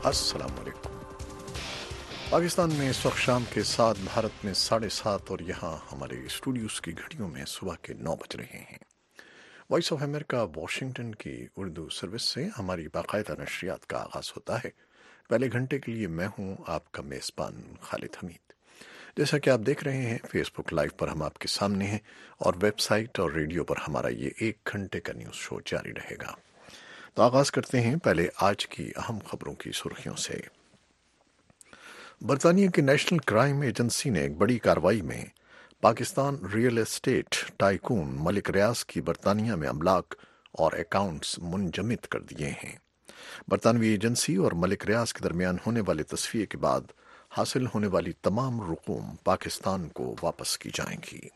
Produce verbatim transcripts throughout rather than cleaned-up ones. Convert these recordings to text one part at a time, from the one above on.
अस्सलाम वालेकुम। पाकिस्तान में इस वक्त शाम के सात, भारत में साढ़े सात और यहाँ हमारे स्टूडियोज़ की घड़ियों में सुबह के नौ बज रहे हैं। वॉइस ऑफ अमेरिका वाशिंगटन की उर्दू सर्विस से हमारी बाकायदा नशरियात का आगाज़ होता है। पहले घंटे के लिए मैं हूँ आपका मेज़बान खालिद हमीद। जैसा कि आप देख रहे हैं, फेसबुक लाइव पर हम आपके सामने हैं और वेबसाइट और रेडियो पर हमारा ये एक घंटे का न्यूज़ शो जारी रहेगा। तो आगाज़ करते हैं पहले आज की अहम खबरों की सुर्खियों से। बरतानिया की नेशनल क्राइम एजेंसी ने एक बड़ी कार्रवाई में Pakistan real estate tycoon Malik Riaz की बरतानिया में अमलाक और अकाउंट्स मुंजमद कर दिए हैं। बरतानवी एजेंसी और मलिक रियाज के दरमियान होने वाले तस्फिये के बाद हासिल होने वाली तमाम रुकूम पाकिस्तान को वापस की जाएंगी।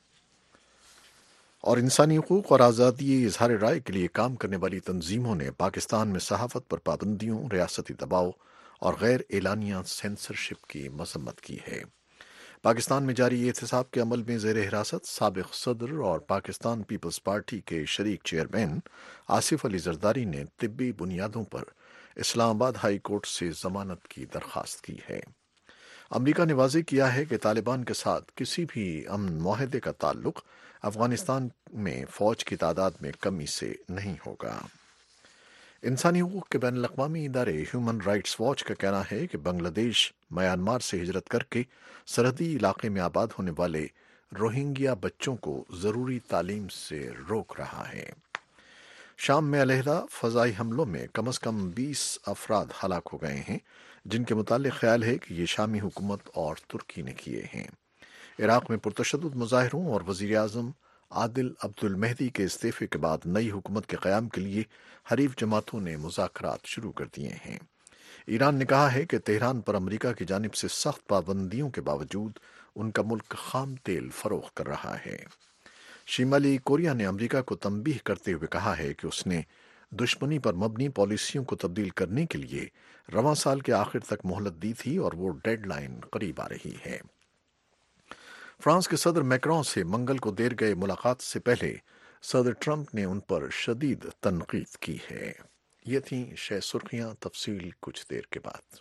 और इंसानी हकूक और आज़ादी इजहार राय के लिए काम करने वाली तंजीमों ने पाकिस्तान में सहाफ़त पर पाबंदियों, रियासती दबाव और गैर एलानिया सेंसरशिप की मजम्मत की है। पाकिस्तान में जारी एहतसाब के अमल में ज़ेर हिरासत साबिक़ सदर और पाकिस्तान पीपल्स पार्टी के शरीक चेयरमैन आसिफ अली जरदारी ने तिब्बी बुनियादों पर इस्लामाबाद हाई कोर्ट से जमानत की दरख्वास्त की है। अमरीका ने वाज़ेह किया है कि तालिबान के साथ किसी भी अमन मुआहदे का ताल्लुक अफगानिस्तान में फ़ौज की तादाद में कमी से नहीं होगा। इंसानी हकूक़ के बैनुल अक़वामी इदारे ह्यूमन राइट्स वॉच का कहना है कि बांग्लादेश म्यांमार से हिजरत करके सरहदी इलाके में आबाद होने वाले रोहिंग्या बच्चों को ज़रूरी तालीम से रोक रहा है। शाम में अलहदा फ़ज़ाई हमलों में कम अज़ कम बीस अफराद हलाक हो गए हैं, जिनके मुतालिक ख्याल है कि ये शामी हुकूमत और तुर्की ने किए हैं। इराक़ में पुरतशद्दुद मुज़ाहिरों और वज़ीर आज़म आदिल अब्दुल मेहदी के इस्तीफ़े के बाद नई हुकूमत के क़याम के लिए हरीफ जमातों ने मुज़ाकरात शुरू कर दिए हैं। ईरान ने कहा है कि तेहरान पर अमरीका की जानिब से सख्त पाबंदियों के बावजूद उनका मुल्क खाम तेल फ़रोख्त कर रहा है। शिमाली कोरिया ने अमरीका को तंबीह करते हुए कहा है कि उसने दुश्मनी पर मबनी पॉलिसियों को तब्दील करने के लिए रवां साल के आखिर तक मोहलत दी थी और वो डेडलाइन करीब आ रही है। फ्रांस के सदर मैक्रों से मंगल को देर गए मुलाकात से पहले सदर ट्रंप ने उन पर शदीद तनकीद की है। ये थी शह सुर्खियां, तफसील कुछ देर के बाद।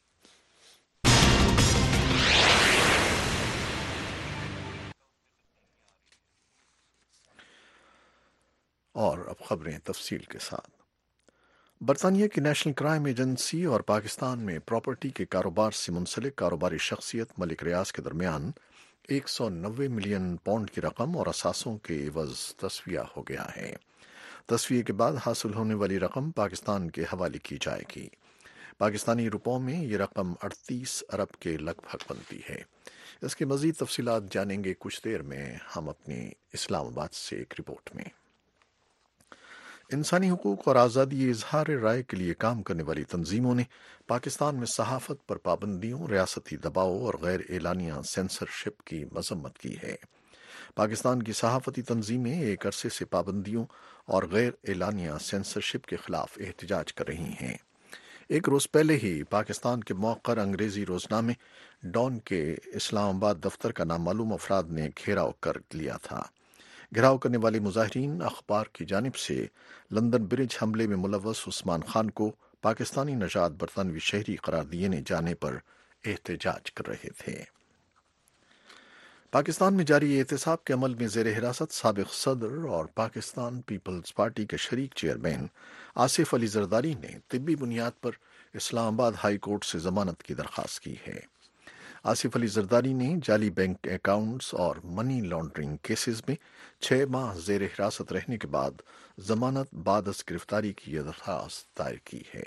और अब खबरें तफसील के साथ। बरतानिया की नेशनल क्राइम एजेंसी और पाकिस्तान में प्रॉपर्टी के कारोबार से मुंसलिक कारोबारी शख्सियत मलिक रियाज के दरमियान एक सौ नब्बे मिलियन पाउंड की रकम और असासों के एवज तस्विया हो गया है। तस्वीर के बाद हासिल होने वाली रकम पाकिस्तान के हवाले की जाएगी। पाकिस्तानी रुपयों में ये रकम अड़तीस अरब के लगभग बनती है। इसकी मज़ीद तफसीलात जानेंगे कुछ देर में हम अपनी इस्लामाबाद से एक रिपोर्ट में। इंसानी हकूक और आज़ादी इजहार राय के लिए काम करने वाली तंजीमों ने पाकिस्तान में सहाफ़त पर पाबंदियों, रियासती दबाव और गैर एलानिया सेंसरशिप की मजम्मत की है। पाकिस्तान की सहाफ़ती तंजीमें एक अरसे से पाबंदियों और गैर एलानिया सेंसरशिप के खिलाफ एहतजाज कर रही हैं। एक रोज़ पहले ही पाकिस्तान के मौक़र अंग्रेज़ी रोज़नामे डॉन के इस्लामाबाद दफ्तर का नामालूम अफराद ने घेराव कर लिया था। घेराव करने वाले मुजाहिरीन अखबार की जानिब से लंदन ब्रिज हमले में मुलव्वस उस्मान खान को पाकिस्तानी नजात बरतानवी शहरी करार दिए जाने पर एहतजाज कर रहे थे। पाकिस्तान में जारी एहतसाब के अमल में ज़ेर हिरासत साबिक़ सदर और पाकिस्तान पीपल्स पार्टी के शरीक चेयरमैन आसिफ अली जरदारी ने तिब्बी बुनियाद पर इस्लामाबाद हाई कोर्ट से जमानत की दरख्वास्त की है। आसिफ अली जरदारी ने जाली बैंक अकाउंट्स और मनी लॉन्ड्रिंग केसेस में छह माह ज़ेर हिरासत रहने के बाद जमानत बाद अज गिरफ्तारी की दरख्वास्त दायर की है।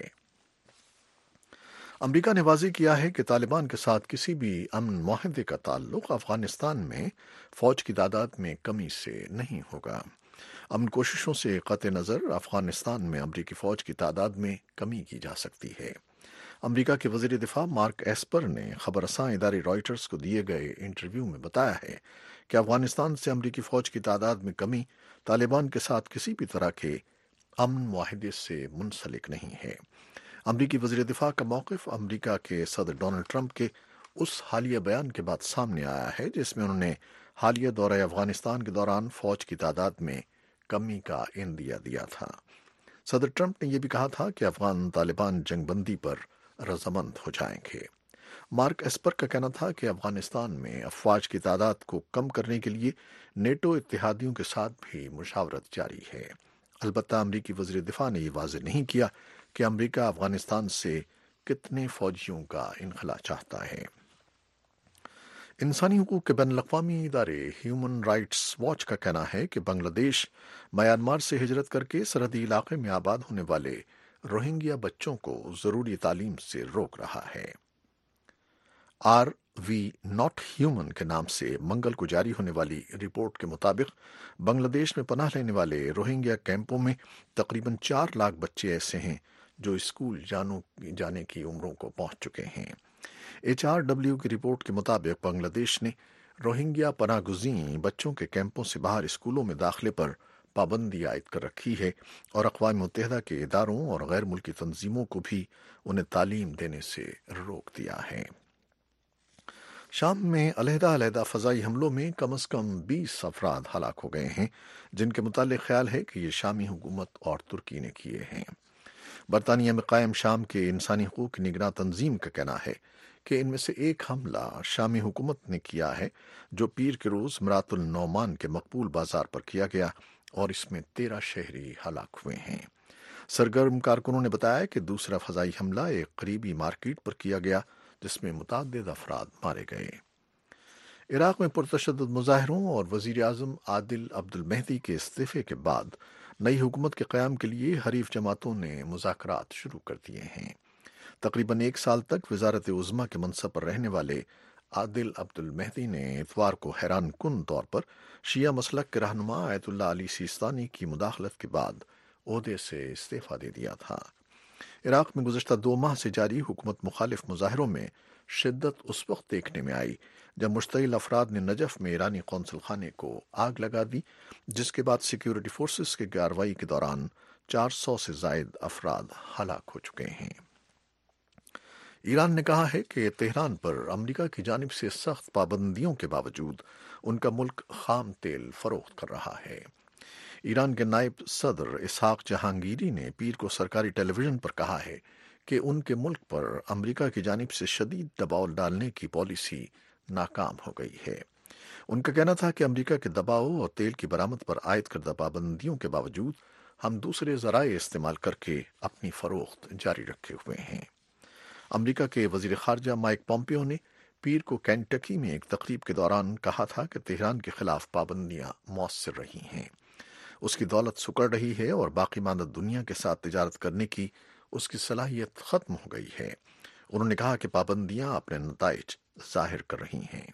अमरीका ने वाज़ेह किया है कि तालिबान के साथ किसी भी अमन मुआहदे का ताल्लुक अफगानिस्तान में फ़ौज की तादाद में कमी से नहीं होगा। अमन कोशिशों से क़त नज़र अफगानिस्तान में अमरीकी फ़ौज की तादाद में कमी की जा सकती है। अमरीका के वज़ीर दिफा मार्क एस्पर ने खबरसां इदारे रॉयटर्स को दिए गए इंटरव्यू में बताया है कि अफगानिस्तान से अमरीकी फ़ौज की तादाद में कमी तालिबान के साथ किसी भी तरह के अमन मुआहदे से मुंसलिक नहीं है। अमरीकी वज़ीर दिफा का मौक़िफ़ अमरीका के सदर डोनाल्ड ट्रंप के उस हालिया बयान के बाद सामने आया है जिसमें उन्होंने हालिया दौरे अफगानिस्तान के दौरान फ़ौज की तादाद में कमी का इंदिया दिया था। सदर ट्रंप ने यह भी कहा था कि अफगान तालिबान जंगबंदी पर रजामंद हो जाएंगे। मार्क एस्पर का कहना था कि अफगानिस्तान में अफवाज की तादाद को कम करने के लिए नेटो इत्तेहादियों के साथ भी मुशावरत जारी है। अलबत्ता अमरीकी वज़ीर दिफा ने यह वाज़ेह नहीं किया कि अमरीका अफगानिस्तान से कितने फौजियों का इनखला चाहता है। इंसानी हकूक़ के बैनुल-अक़वामी इदारे ह्यूमन राइट्स वॉच का कहना है कि बांग्लादेश म्यांमार से हिजरत करके सरहदी इलाके में आबाद होने वाले रोहिंग्या बच्चों को ज़रूरी तालीम से रोक रहा है। आर वी नॉट ह्यूमन के नाम से मंगल को जारी होने वाली रिपोर्ट के मुताबिक बांग्लादेश में पनाह लेने वाले रोहिंग्या कैंपों में तकरीबन चार लाख बच्चे ऐसे हैं जो स्कूल जानो जाने की उम्रों को पहुंच चुके हैं। एच आर डब्ल्यू की रिपोर्ट के मुताबिक बांग्लादेश ने रोहिंग्या पनागुज़ीं बच्चों के कैंपों से बाहर स्कूलों में दाखिले पर पाबंदी आयद कर रखी है और अक़वाम मुत्तहिदा के इदारों और गैर मुल्की तंजीमों को भी उन्हें तालीम देने से रोक दिया है। शाम में अलहदा-अलहदा फ़ज़ाई हमलों में कम अज़ कम बीस अफराद हलाक हो गए हैं, जिनके मुतालिक ख्याल है कि ये शामी हुकूमत और तुर्की ने किए हैं। बरतानिया में कायम शाम के इंसानी हकूक़ की निगरान तंजीम का कहना है कि इनमें से एक हमला शामी हुकूमत ने किया है जो पीर के रोज़ मरातुल नौमान के मकबूल बाजार पर किया गया और इसमें तेरह शहरी हलाक हुए हैं। सरगर्म कारकुनों ने बताया कि दूसरा फ़ज़ाई हमला एक करीबी मार्केट पर किया गया जिसमें मुतअद्दिद अफराद मारे गए। इराक में पुरतशद्दुद मुजाहिरों और वज़ीर आज़म आदिल अब्दुल मेहदी के इस्तीफ़े के बाद नई हुकूमत के क़याम के लिए हरीफ जमातों ने मुज़ाकरात शुरू कर दिए हैं। तकरीबन एक साल तक वज़ारत उज़्मा के मनसब पर रहने वाले आदिल अब्दुल मेहदी ने इतवार को हैरान कुन तौर पर शिया मसलक के रहनुमा आयतुल्लाह अली सिस्तानी की मुदाखलत के बाद ओहदे से इस्तीफ़ा दे दिया था। इराक में गुज़श्ता दो माह से जारी हुकूमत मुखालिफ मुजाहिरों में शिद्दत उस वक्त देखने में आई जब मुश्तइल अफराद ने नजफ में ईरानी कौंसल खाने को आग लगा दी, जिसके बाद सिक्योरिटी फोर्सेस की कार्रवाई के दौरान चार सौ से जायद अफराद हलाक हो चुके हैं। ईरान ने कहा है कि तेहरान पर अमरीका की जानिब से सख्त पाबंदियों के बावजूद उनका मुल्क खाम तेल फरोख्त कर रहा है। ईरान के नायब सदर इसहाक जहांगीरी ने पीर को सरकारी टेलीविजन पर कहा है कि उनके मुल्क पर अमरीका की जानिब से शदीद दबाव डालने की पॉलिसी नाकाम हो गई है। उनका कहना था कि अमरीका के दबाव और तेल की बरामद पर आयद करदा पाबंदियों के बावजूद हम दूसरे ज़राए इस्तेमाल करके अपनी फरोख्त जारी रखे हुए हैं। अमरीका के वज़ीर ख़ारजा माइक पॉम्पियो ने पीर को केंटकी में एक तकरीब के दौरान कहा था कि तेहरान के खिलाफ पाबंदियां मौसर रही हैं, उसकी दौलत सुकड़ रही है और बाकी मानद दुनिया के साथ तिजारत करने की उसकी सलाहियत ख़त्म हो गई है। उन्होंने कहा कि पाबंदियां अपने नताइज जाहिर कर रही हैं।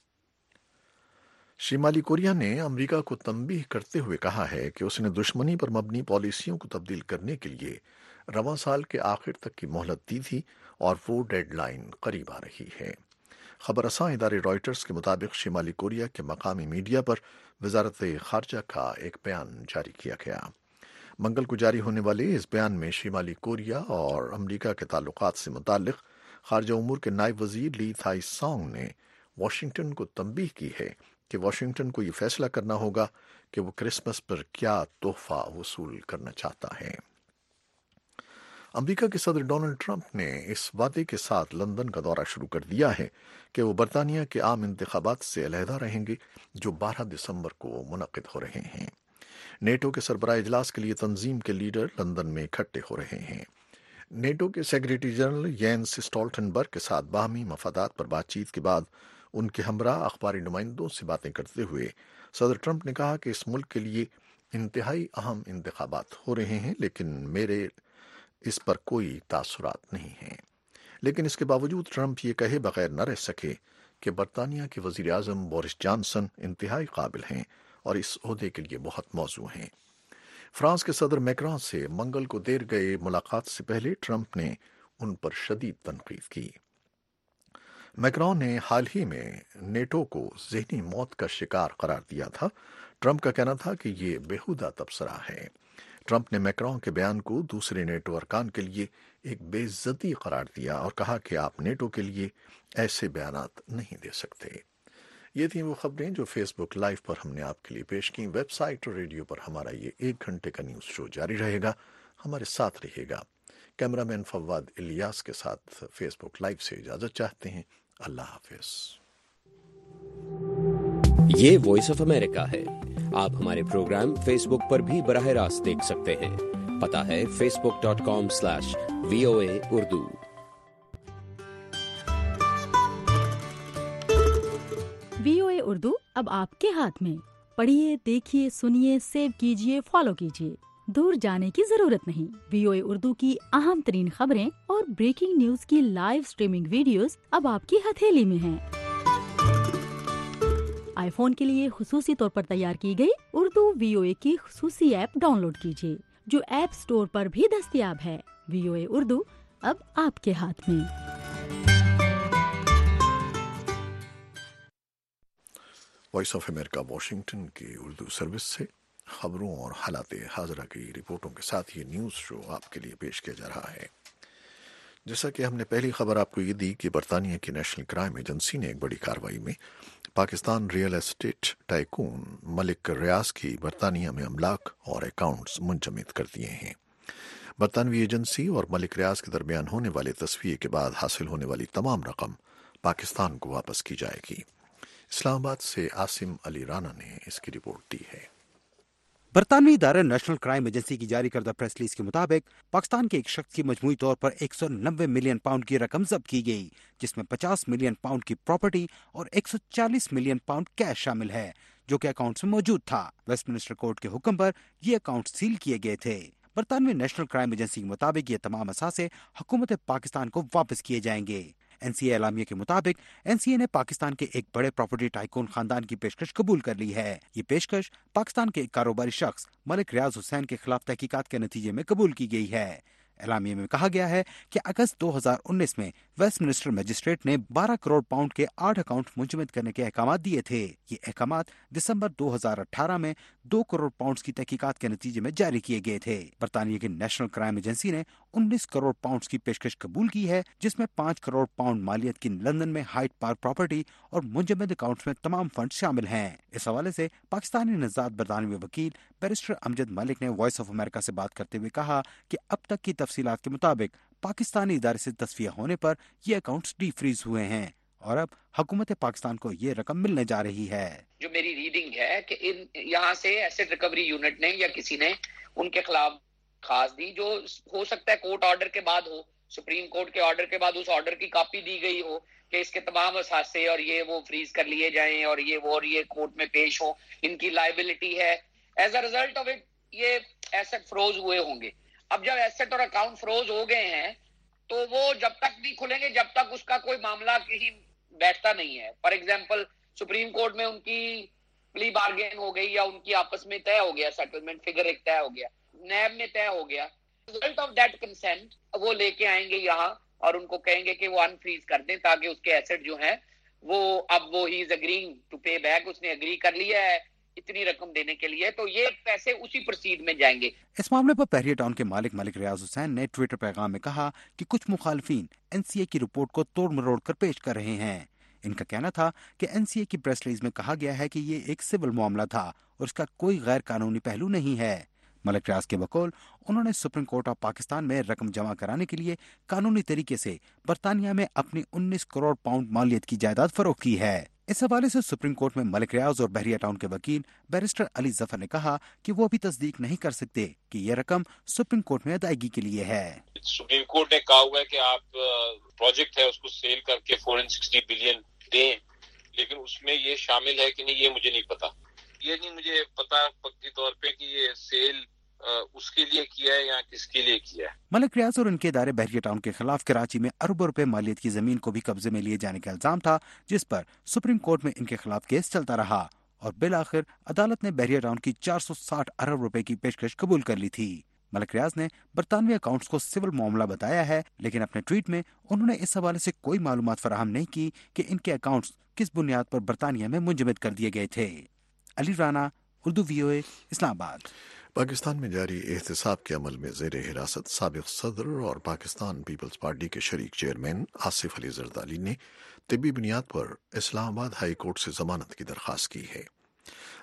शिमाली कोरिया ने अमरीका को तंबीह करते हुए कहा है कि उसने दुश्मनी पर मबनी पॉलिसियों को तब्दील करने के लिए रवां साल के आखिर तक की मोहलत दी थी और वो डेडलाइन करीब आ रही है। खबरसां इदारे रॉयटर्स के मुताबिक शिमाली कोरिया के मकामी मीडिया पर वजारत खारजा का एक बयान जारी किया गया। मंगल को जारी होने वाले इस बयान में शिमाली कोरिया और अमरीका के ताल्लुकात से मुताल्लिक खारजा उमूर के नायब वजीर ली थाई सॉन्ग ने वाशिंगटन को तंबीह की है कि वाशिंगटन को ये फैसला करना होगा कि वो क्रिसमस पर क्या तोहफा वसूल करना चाहता है। अमेरिका के सदर डोनाल्ड ट्रंप ने इस वादे के साथ लंदन का दौरा शुरू कर दिया है कि वो बरतानिया के आम इंतखाबात से अलहदा रहेंगे जो बारह दिसंबर को मुनक़िद हो रहे हैं। नेटो के सरबराह इजलास के लिए तंजीम के लीडर लंदन में इकट्ठे हो रहे हैं। नेटो के सेक्रेटरी जनरल येंस स्टोल्टनबर्ग के साथ बाहमी मफादात पर बातचीत के बाद उनके हमरा अखबारी नुमाइंदों से बातें करते हुए सदर ट्रंप ने कहा कि इस मुल्क के लिए इंतहाई अहम इंतखाबात हो रहे हैं, लेकिन मेरे इस पर कोई तासुरात नहीं है। लेकिन इसके बावजूद ट्रंप ये कहे बगैर न रह सके कि बरतानिया के वजीर आजम बोरिस जॉनसन इंतहाई काबिल हैं और इस ओहदे के लिए बहुत मौजू हैं। फ्रांस के सदर मैक्रों से मंगल को देर गए मुलाकात से पहले ट्रंप ने उन पर शदीद तनकीद की। मैक्रों ने हाल ही में नेटो को ज़हनी मौत का शिकार करार दिया था। ट्रंप का कहना था कि ये बेहुदा तबसरा है। ट्रंप ने मैक्रों के बयान को दूसरे नेटो अरकान के लिए एक बेइज्जती करार दिया और कहा कि आप नेटो के लिए ऐसे बयानात नहीं दे सकते। ये थी वो खबरें जो फेसबुक लाइव पर हमने आपके लिए पेश की। वेबसाइट और रेडियो पर हमारा ये एक घंटे का न्यूज़ शो जारी रहेगा। हमारे साथ रहिएगा کیمرہ مین فواد الیاس کے ساتھ فیس بک لائیو سے اجازت چاہتے ہیں۔ اللہ حافظ۔ یہ وائس آف امریکہ ہے۔ آپ ہمارے پروگرام فیس بک پر بھی براہ راست دیکھ سکتے ہیں۔ پتہ ہے Facebook dot com slash V O A Urdu. V O A Urdu اب آپ کے ہاتھ میں۔ پڑھیے، دیکھیے، سنیے، سیو کیجیے، فالو کیجیے۔ دور جانے کی ضرورت نہیں۔ وی او اے اردو کی اہم ترین خبریں اور بریکنگ نیوز کی لائیو سٹریمنگ ویڈیوز اب آپ کی ہتھیلی میں ہیں۔ آئی فون کے لیے خصوصی طور پر تیار کی گئی اردو وی او اے کی خصوصی ایپ ڈاؤن لوڈ کیجیے، جو ایپ سٹور پر بھی دستیاب ہے۔ وی او اے اردو اب آپ کے ہاتھ میں۔ وائس آف امریکہ واشنگٹن کی اردو سروس سے خبروں اور حالات حاضرہ کی رپورٹوں کے ساتھ یہ نیوز شو آپ کے لیے پیش کیا جا رہا ہے۔ جیسا کہ ہم نے پہلی خبر آپ کو یہ دی کہ برطانیہ کی نیشنل کرائم ایجنسی نے ایک بڑی کارروائی میں Pakistan real estate tycoon Malik Riaz کی برطانیہ میں املاک اور اکاؤنٹس منجمد کر دیے ہیں۔ برطانوی ایجنسی اور ملک ریاض کے درمیان ہونے والے تصفیے کے بعد حاصل ہونے والی تمام رقم پاکستان کو واپس کی جائے گی۔ اسلام آباد سے عاصم علی رانا نے اس کی رپورٹ دی ہے۔ برطانوی ادارہ نیشنل کرائم ایجنسی کی جاری کردہ پریس ریلیز کے مطابق پاکستان کے ایک شخص کی مجموعی طور پر ایک سو نوے ملین پاؤنڈ کی رقم ضبط کی گئی، جس میں پچاس ملین پاؤنڈ کی پراپرٹی اور ایک سو چالیس ملین پاؤنڈ کیش شامل ہے، جو کہ اکاؤنٹس میں موجود تھا۔ ویسٹ منسٹر کورٹ کے حکم پر یہ اکاؤنٹ سیل کیے گئے تھے۔ برطانوی نیشنل کرائم ایجنسی کے مطابق یہ تمام اثاثے حکومت پاکستان کو واپس کیے جائیں گے۔ این سی اے اعلامیہ کے مطابق این سی اے نے پاکستان کے ایک بڑے پراپرٹی ٹائکون خاندان کی پیشکش قبول کر لی ہے۔ یہ پیشکش پاکستان کے ایک کاروباری شخص ملک ریاض حسین کے خلاف تحقیقات کے نتیجے میں قبول کی گئی ہے۔ اعلامیہ میں کہا گیا ہے کہ اگست دو ہزار انیس میں ویسٹ منسٹر مجسٹریٹ نے بارہ کروڑ پاؤنڈ کے آٹھ اکاؤنٹ منجمد کرنے کے احکامات دیے تھے۔ یہ احکامات دسمبر دو ہزار اٹھارہ میں دو کروڑ پاؤنڈز کی تحقیقات کے نتیجے میں جاری کیے گئے تھے۔ برطانیہ کی نیشنل کرائم ایجنسی نے انیس کروڑ پاؤنڈز کی پیشکش قبول کی ہے، جس میں پانچ کروڑ پاؤنڈ مالیت کی لندن میں ہائٹ پارک پراپرٹی اور منجمد اکاؤنٹس میں تمام فنڈ شامل ہیں۔ اس حوالے سے پاکستانی نژاد برطانوی وکیل بیرسٹر امجد ملک نے وائس آف امریکہ سے بات کرتے ہوئے کہا کہ اب تک کی تفصیلات کے مطابق پاکستانی ادارے سے تصفیہ ہونے پر یہ اکاؤنٹس ڈی فریز ہوئے ہیں اور اب حکومت پاکستان کو یہ رقم ملنے جا رہی ہے۔ جو میری ریڈنگ ہے کہ ان یہاں سے ایسٹ ریکوری یونٹ نے یا کسی نے ان کے خلاف خاص دی، جو ہو سکتا ہے کورٹ آرڈر کے بعد ہو، سپریم کورٹ کے آرڈر کے بعد اس آرڈر کی کاپی دی گئی ہو کہ اس کے تمام اثاثے اور یہ وہ فریز کر لیے جائیں اور یہ وہ اور یہ کورٹ میں پیش ہو، ان کی لائبلٹی ہے۔ As a result of it یہ ایسٹ فروز ہوئے ہوں گے۔ اب جب ایسٹ اور اکاؤنٹ فروز ہو گئے ہیں تو وہ جب تک نہیں کھلیں گے جب تک اس کا کوئی معاملہ کہیں بیٹھتا نہیں ہے۔ فار ایگزامپل سپریم کورٹ میں ان کی پلی بارگین ہو گئی یا ان کی آپس میں طے ہو گیا، سیٹلمنٹ فگر ایک طے ہو گیا، نیب میں طے ہو گیا، ریزلٹ آف دیٹ کنسینٹ وہ لے کے آئیں گے یہاں اور ان کو کہیں گے کہ وہ انفریز کر دیں تاکہ اس کے ایسٹ جو ہیں وہ اب وہ ہی is agreeing to pay back, اس نے اگری کر لیا ہے اتنی رقم دینے کے لیے، تو یہ پیسے اسی پروسیڈ میں جائیں گے۔ اس معاملے پر بحریہ ٹاؤن کے مالک ملک ریاض حسین نے ٹویٹر پیغام میں کہا کہ کچھ مخالفین این سی اے کی رپورٹ کو توڑ مروڑ کر پیش کر رہے ہیں۔ ان کا کہنا تھا کہ این سی اے کی پریس ریلیز میں کہا گیا ہے کہ یہ ایک سول معاملہ تھا اور اس کا کوئی غیر قانونی پہلو نہیں ہے۔ ملک ریاض کے بقول انہوں نے سپریم کورٹ آف پاکستان میں رقم جمع کرانے کے لیے قانونی طریقے سے برطانیہ میں اپنی انیس کروڑ پاؤنڈ مالیت کی جائیداد فروخت کی ہے۔ اس حوالے سے سپریم کورٹ میں ملک ریاض اور بحریہ ٹاؤن کے وکیل بیرسٹر علی ظفر نے کہا کہ وہ ابھی تصدیق نہیں کر سکتے کہ یہ رقم سپریم کورٹ میں ادائیگی کے لیے ہے۔ سپریم کورٹ نے کہا ہوا ہے کہ آپ پروجیکٹ ہے اس کو سیل کر کے فور ہنڈریڈ سکسٹی بلین دیں، لیکن اس میں یہ شامل ہے کہ نہیں یہ مجھے نہیں پتا۔ یہ نہیں مجھے پتا پکی طور پہ کہ یہ سیل اس کے لیے کیا ہے یا کس کے لیے کیا ہے۔ ملک ریاض اور ان کے ادارے بحریہ ٹاؤن کے خلاف کراچی میں اربوں روپے مالیت کی زمین کو بھی قبضے میں لیے جانے کا الزام تھا، جس پر سپریم کورٹ میں ان کے خلاف کیس چلتا رہا اور بالآخر عدالت نے بحریہ ٹاؤن کی چار سو ساٹھ ارب روپے کی پیشکش قبول کر لی تھی۔ ملک ریاض نے برطانوی اکاؤنٹس کو سول معاملہ بتایا ہے، لیکن اپنے ٹویٹ میں انہوں نے اس حوالے سے کوئی معلومات فراہم نہیں کی کہ ان کے اکاؤنٹس کس بنیاد پر برطانیہ میں منجمد کر دیے گئے تھے۔ علی رانا، اردو وی او اے، اسلام آباد۔ پاکستان میں جاری احتساب کے عمل میں زیر حراست سابق صدر اور پاکستان پیپلز پارٹی کے شریک چیئرمین آصف علی زرداری نے طبی بنیاد پر اسلام آباد ہائی کورٹ سے ضمانت کی درخواست کی ہے۔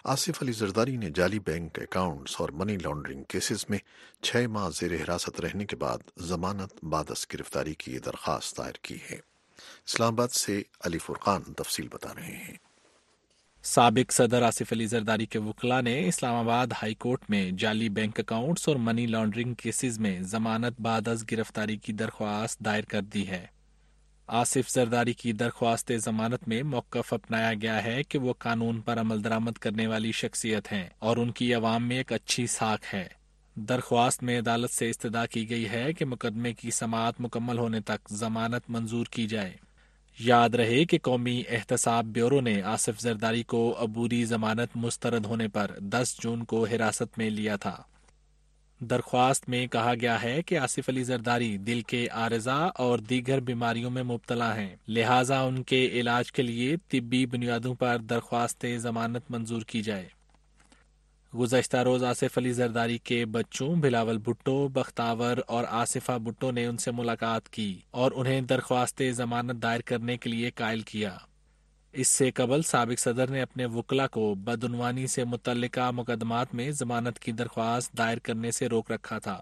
آصف علی زرداری نے جعلی بینک اکاؤنٹس اور منی لانڈرنگ کیسز میں چھ ماہ زیر حراست رہنے کے بعد ضمانت بعد از گرفتاری کی درخواست دائر کی ہے۔ اسلام آباد سے علی فرقان تفصیل بتا رہے ہیں۔ سابق صدر آصف علی زرداری کے وکلاء نے اسلام آباد ہائی کورٹ میں جعلی بینک اکاؤنٹس اور منی لانڈرنگ کیسز میں ضمانت بعد از گرفتاری کی درخواست دائر کر دی ہے۔ آصف زرداری کی درخواست ضمانت میں موقف اپنایا گیا ہے کہ وہ قانون پر عمل درآمد کرنے والی شخصیت ہیں اور ان کی عوام میں ایک اچھی ساکھ ہے۔ درخواست میں عدالت سے استدعا کی گئی ہے کہ مقدمے کی سماعت مکمل ہونے تک ضمانت منظور کی جائے۔ یاد رہے کہ قومی احتساب بیورو نے آصف زرداری کو عبوری ضمانت مسترد ہونے پر دس جون کو حراست میں لیا تھا۔ درخواست میں کہا گیا ہے کہ آصف علی زرداری دل کے عارضہ اور دیگر بیماریوں میں مبتلا ہیں، لہٰذا ان کے علاج کے لیے طبی بنیادوں پر درخواست ضمانت منظور کی جائے۔ گزشتہ روز آصف علی زرداری کے بچوں بلاول بھٹو، بختاور اور آصفہ بھٹو نے ان سے ملاقات کی اور انہیں درخواست ضمانت دائر کرنے کے لیے قائل کیا۔ اس سے قبل سابق صدر نے اپنے وکلاء کو بدعنوانی سے متعلقہ مقدمات میں ضمانت کی درخواست دائر کرنے سے روک رکھا تھا۔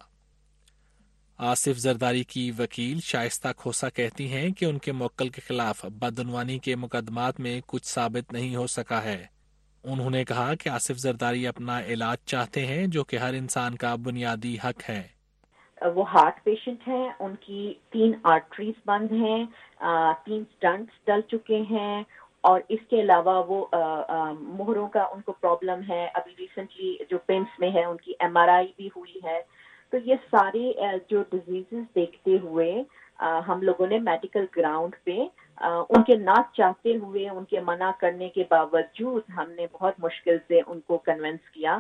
آصف زرداری کی وکیل شائستہ کھوسہ کہتی ہیں کہ ان کے موکل کے خلاف بدعنوانی کے مقدمات میں کچھ ثابت نہیں ہو سکا ہے۔ انہوں نے کہا کہ آصف زرداری اپنا علاج چاہتے ہیں جو کہ ہر انسان کا بنیادی حق ہے۔ وہ ہارٹ پیشنٹ ہیں، ان کی تین آرٹریز بند ہیں، تین سٹنٹس ڈل چکے ہیں اور اس کے علاوہ وہ مہروں کا ان کو پرابلم ہے۔ ابھی ریسنٹلی جو پمس میں ہے ان کی ایم آر آئی بھی ہوئی ہے۔ تو یہ سارے جو ڈیزیزز دیکھتے ہوئے ہم لوگوں نے میڈیکل گراؤنڈ پہ ان کے نہ چاہتے ہوئے، ان کے منع کرنے کے باوجود ہم نے بہت مشکل سے ان کو کنونس کیا۔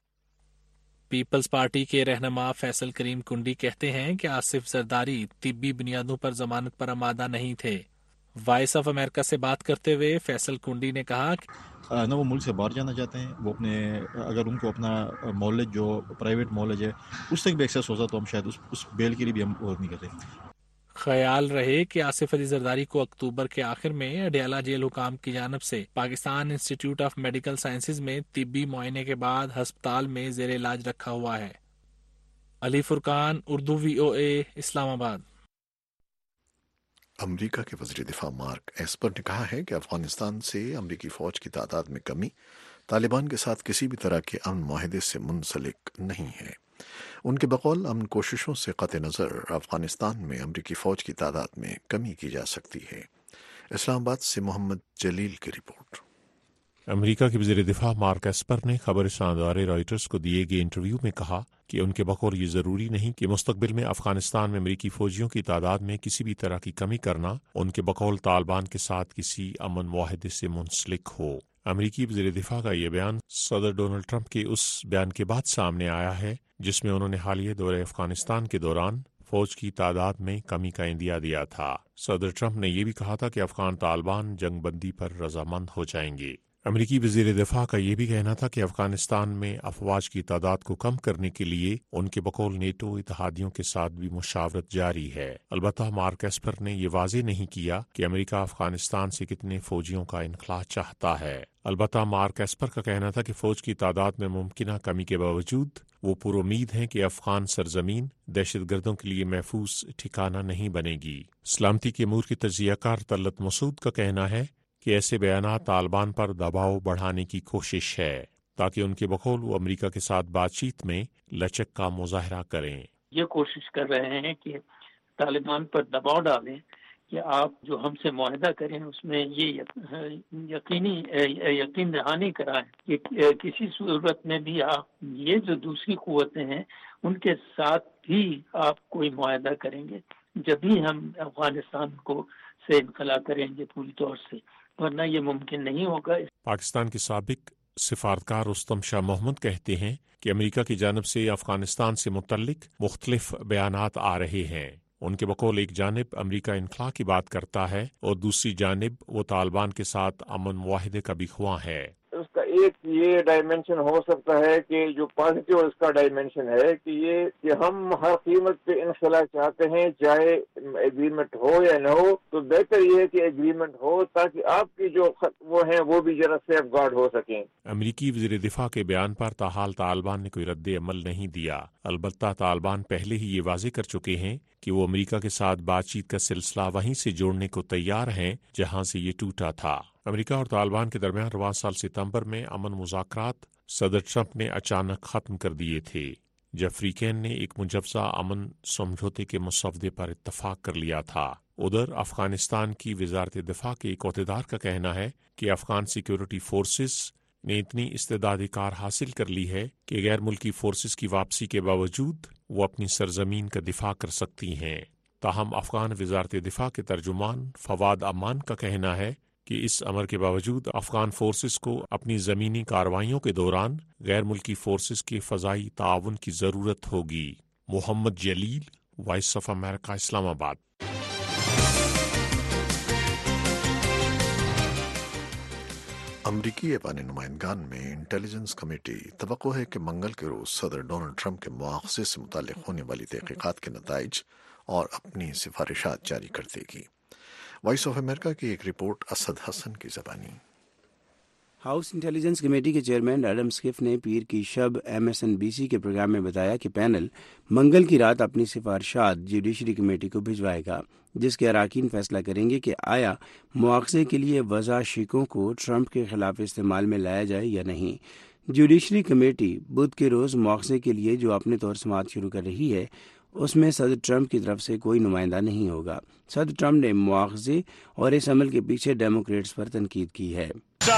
پیپلز پارٹی کے رہنما فیصل کریم کنڈی کہتے ہیں کہ آصف زرداری طبی بنیادوں پر ضمانت پر آمادہ نہیں تھے۔ وائس آف امریکہ سے بات کرتے ہوئے فیصل کنڈی نے کہا کہ نہ وہ ملک سے باہر جانا چاہتے ہیں، وہ اپنے اگر ان کو اپنا مولج جو پرائیویٹ مولج ہے اس تک بھی ایکسیس ہوتا تو ہم شاید اس, اس بیل کے لیے بھی ہم غور نہیں کرتے۔ خیال رہے کہ آصف علی زرداری کو اکتوبر کے آخر میں اڈیالہ جیل حکام کی جانب سے پاکستان انسٹی ٹیوٹ آف میڈیکل سائنسز میں طبی معائنے کے بعد ہسپتال میں زیر علاج رکھا ہوا ہے۔ علی فرقان، اردو وی او اے، اسلام آباد۔ امریکہ کے وزیر دفاع مارک ایسپر نے کہا ہے کہ افغانستان سے امریکی فوج کی تعداد میں کمی طالبان کے ساتھ کسی بھی طرح کے امن معاہدے سے منسلک نہیں ہے۔ ان کے بقول امن کوششوں سے قطع نظر افغانستان میں امریکی فوج کی تعداد میں کمی کی جا سکتی ہے۔ اسلام آباد سے محمد جلیل کی رپورٹ۔ امریکہ کے وزیر دفاع مارک ایسپر نے خبر رساں ادارے رائٹرز کو دیے گئے انٹرویو میں کہا کہ ان کے بقول یہ ضروری نہیں کہ مستقبل میں افغانستان میں امریکی فوجیوں کی تعداد میں کسی بھی طرح کی کمی کرنا ان کے بقول طالبان کے ساتھ کسی امن معاہدے سے منسلک ہو۔ امریکی وزیر دفاع کا یہ بیان صدر ڈونلڈ ٹرمپ کے اس بیان کے بعد سامنے آیا ہے جس میں انہوں نے حالیہ دورہ افغانستان کے دوران فوج کی تعداد میں کمی کا عندیہ دیا تھا۔ صدر ٹرمپ نے یہ بھی کہا تھا کہ افغان طالبان جنگ بندی پر رضامند ہو جائیں گے۔ امریکی وزیر دفاع کا یہ بھی کہنا تھا کہ افغانستان میں افواج کی تعداد کو کم کرنے کے لیے ان کے بقول نیٹو اتحادیوں کے ساتھ بھی مشاورت جاری ہے۔ البتہ مارک ایسپر نے یہ واضح نہیں کیا کہ امریکہ افغانستان سے کتنے فوجیوں کا انخلاء چاہتا ہے۔ البتہ مارک ایسپر کا کہنا تھا کہ فوج کی تعداد میں ممکنہ کمی کے باوجود وہ پر امید ہیں کہ افغان سرزمین دہشت گردوں کے لیے محفوظ ٹھکانہ نہیں بنے گی۔ سلامتی کے امور کی تجزیہ کار طلعت مسعود کا کہنا ہے کہ ایسے بیانات طالبان پر دباؤ بڑھانے کی کوشش ہے تاکہ ان کے بقول وہ امریکہ کے ساتھ بات چیت میں لچک کا مظاہرہ کریں۔ یہ کوشش کر رہے ہیں کہ طالبان پر دباؤ ڈالیں کہ آپ جو ہم سے معاہدہ کریں اس میں یہ یقینی یقین دہانی کرائیں کہ کسی صورت میں بھی آپ یہ جو دوسری قوتیں ہیں ان کے ساتھ بھی آپ کوئی معاہدہ کریں گے جبھی ہم افغانستان کو سے انخلا کریں گے پوری طور سے، ورنہ یہ ممکن نہیں ہوگا۔ پاکستان کے سابق سفارتکار رستم شاہ محمد کہتے ہیں کہ امریکہ کی جانب سے افغانستان سے متعلق مختلف بیانات آ رہے ہیں۔ ان کے بقول ایک جانب امریکہ انخلا کی بات کرتا ہے اور دوسری جانب وہ طالبان کے ساتھ امن معاہدے کا بھی خواہاں ہے۔ اس کا ایک یہ ڈائمینشن ہو سکتا ہے کہ جو پازیٹیو اس کا ڈائمینشن ہے کہ یہ کہ ہم ہر قیمت پہ انخلا چاہتے ہیں، چاہے ایگریمنٹ ہو یا نہ ہو، تو بہتر یہ ہے کہ ایگریمنٹ ہو تاکہ آپ کی جو وہ ہیں وہ بھی ذرا سیف گارڈ ہو سکیں۔ امریکی وزیر دفاع کے بیان پر تاحال طالبان نے کوئی رد عمل نہیں دیا، البتہ طالبان پہلے ہی یہ واضح کر چکے ہیں کہ وہ امریکہ کے ساتھ بات چیت کا سلسلہ وہیں سے جوڑنے کو تیار ہیں جہاں سے یہ ٹوٹا تھا۔ امریکہ اور طالبان کے درمیان رواں سال ستمبر میں امن مذاکرات صدر ٹرمپ نے اچانک ختم کر دیے تھے، جب فریقین نے ایک مجوزہ امن سمجھوتے کے مسودے پر اتفاق کر لیا تھا۔ ادھر افغانستان کی وزارت دفاع کے ایک عہدیدار کا کہنا ہے کہ افغان سیکیورٹی فورسز نے اتنی استعداد کار حاصل کر لی ہے کہ غیر ملکی فورسز کی واپسی کے باوجود وہ اپنی سرزمین کا دفاع کر سکتی ہیں۔ تاہم افغان وزارت دفاع کے ترجمان فواد امان کا کہنا ہے کہ اس امر کے باوجود افغان فورسز کو اپنی زمینی کارروائیوں کے دوران غیر ملکی فورسز کے فضائی تعاون کی ضرورت ہوگی۔ محمد جلیل، وائس آف امریکہ، اسلام آباد۔ امریکی ایوان نمائندگان میں انٹیلیجنس کمیٹی توقع ہے کہ منگل کے روز صدر ڈونلڈ ٹرمپ کے مواخذے سے متعلق ہونے والی تحقیقات کے نتائج اور اپنی سفارشات جاری کر دے گی۔ وائس آف امریکہ کی ایک رپورٹ اسد حسن کی زبانی۔ ہاؤس انٹیلیجنس کمیٹی کے چیئرمین ایڈم اسکف نے پیر کی شب M S N B C کے پروگرام میں بتایا کہ پینل منگل کی رات اپنی سفارشات جوڈیشری کمیٹی کو بھجوائے گا، جس کے اراکین فیصلہ کریں گے کہ آیا مواخذے کے لیے وضع شیکوں کو ٹرمپ کے خلاف استعمال میں لایا جائے یا نہیں۔ جوڈیشری کمیٹی بدھ کے روز مواخذے کے لیے جو اپنے طور سماعت شروع کر رہی ہے، اس میں صدر ٹرمپ کی طرف سے کوئی نمائندہ نہیں ہوگا۔ صدر ٹرمپ نے مواخذے اور اس عمل کے پیچھے ڈیموکریٹس پر تنقید کی ہے۔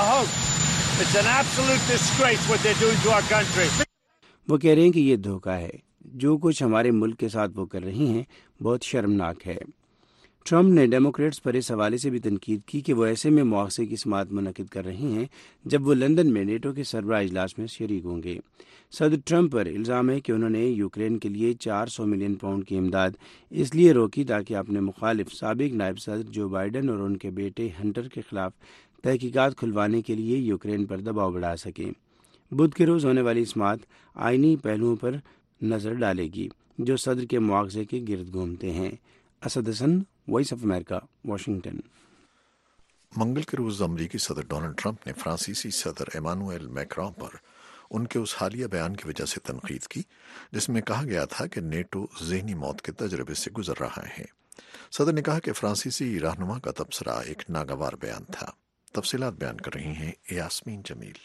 وہ کہہ رہے ہیں کہ یہ دھوکہ ہے، جو کچھ ہمارے ملک کے ساتھ وہ کر رہی ہیں بہت شرمناک ہے۔ ٹرمپ نے ڈیموکریٹس پر اس حوالے سے بھی تنقید کی کہ وہ ایسے میں مواخذے کی سماعت منعقد کر رہے ہیں جب وہ لندن میں نیٹو کے سربراہ اجلاس میں شریک ہوں گے۔ صدر ٹرمپ پر الزام ہے کہ انہوں نے یوکرین کے لیے چار سو ملین پاؤنڈ کی امداد اس لیے روکی تاکہ اپنے مخالف سابق نائب صدر جو بائیڈن اور ان کے بیٹے ہنٹر کے خلاف تحقیقات کھلوانے کے لیے یوکرین پر دباؤ بڑھا سکیں۔ بدھ کے روز ہونے والی سماعت آئینی پہلوؤں پر نظر ڈالے گی جو صدر کے مواخذے کے گرد گھومتے ہیں۔ Asad Hasan, voice of America, Washington. منگل کے روز امریکی صدر ڈونلڈ ٹرمپ نے فرانسیسی صدر ایمانوئل میکرون پر ان کے اس حالیہ بیان کی وجہ سے تنقید کی جس میں کہا گیا تھا کہ نیٹو ذہنی موت کے تجربے سے گزر رہا ہے۔ صدر نے کہا کہ فرانسیسی رہنما کا تبصرہ ایک ناگوار بیان تھا۔ تفصیلات بیان کر رہی ہیں یاسمین جمیل۔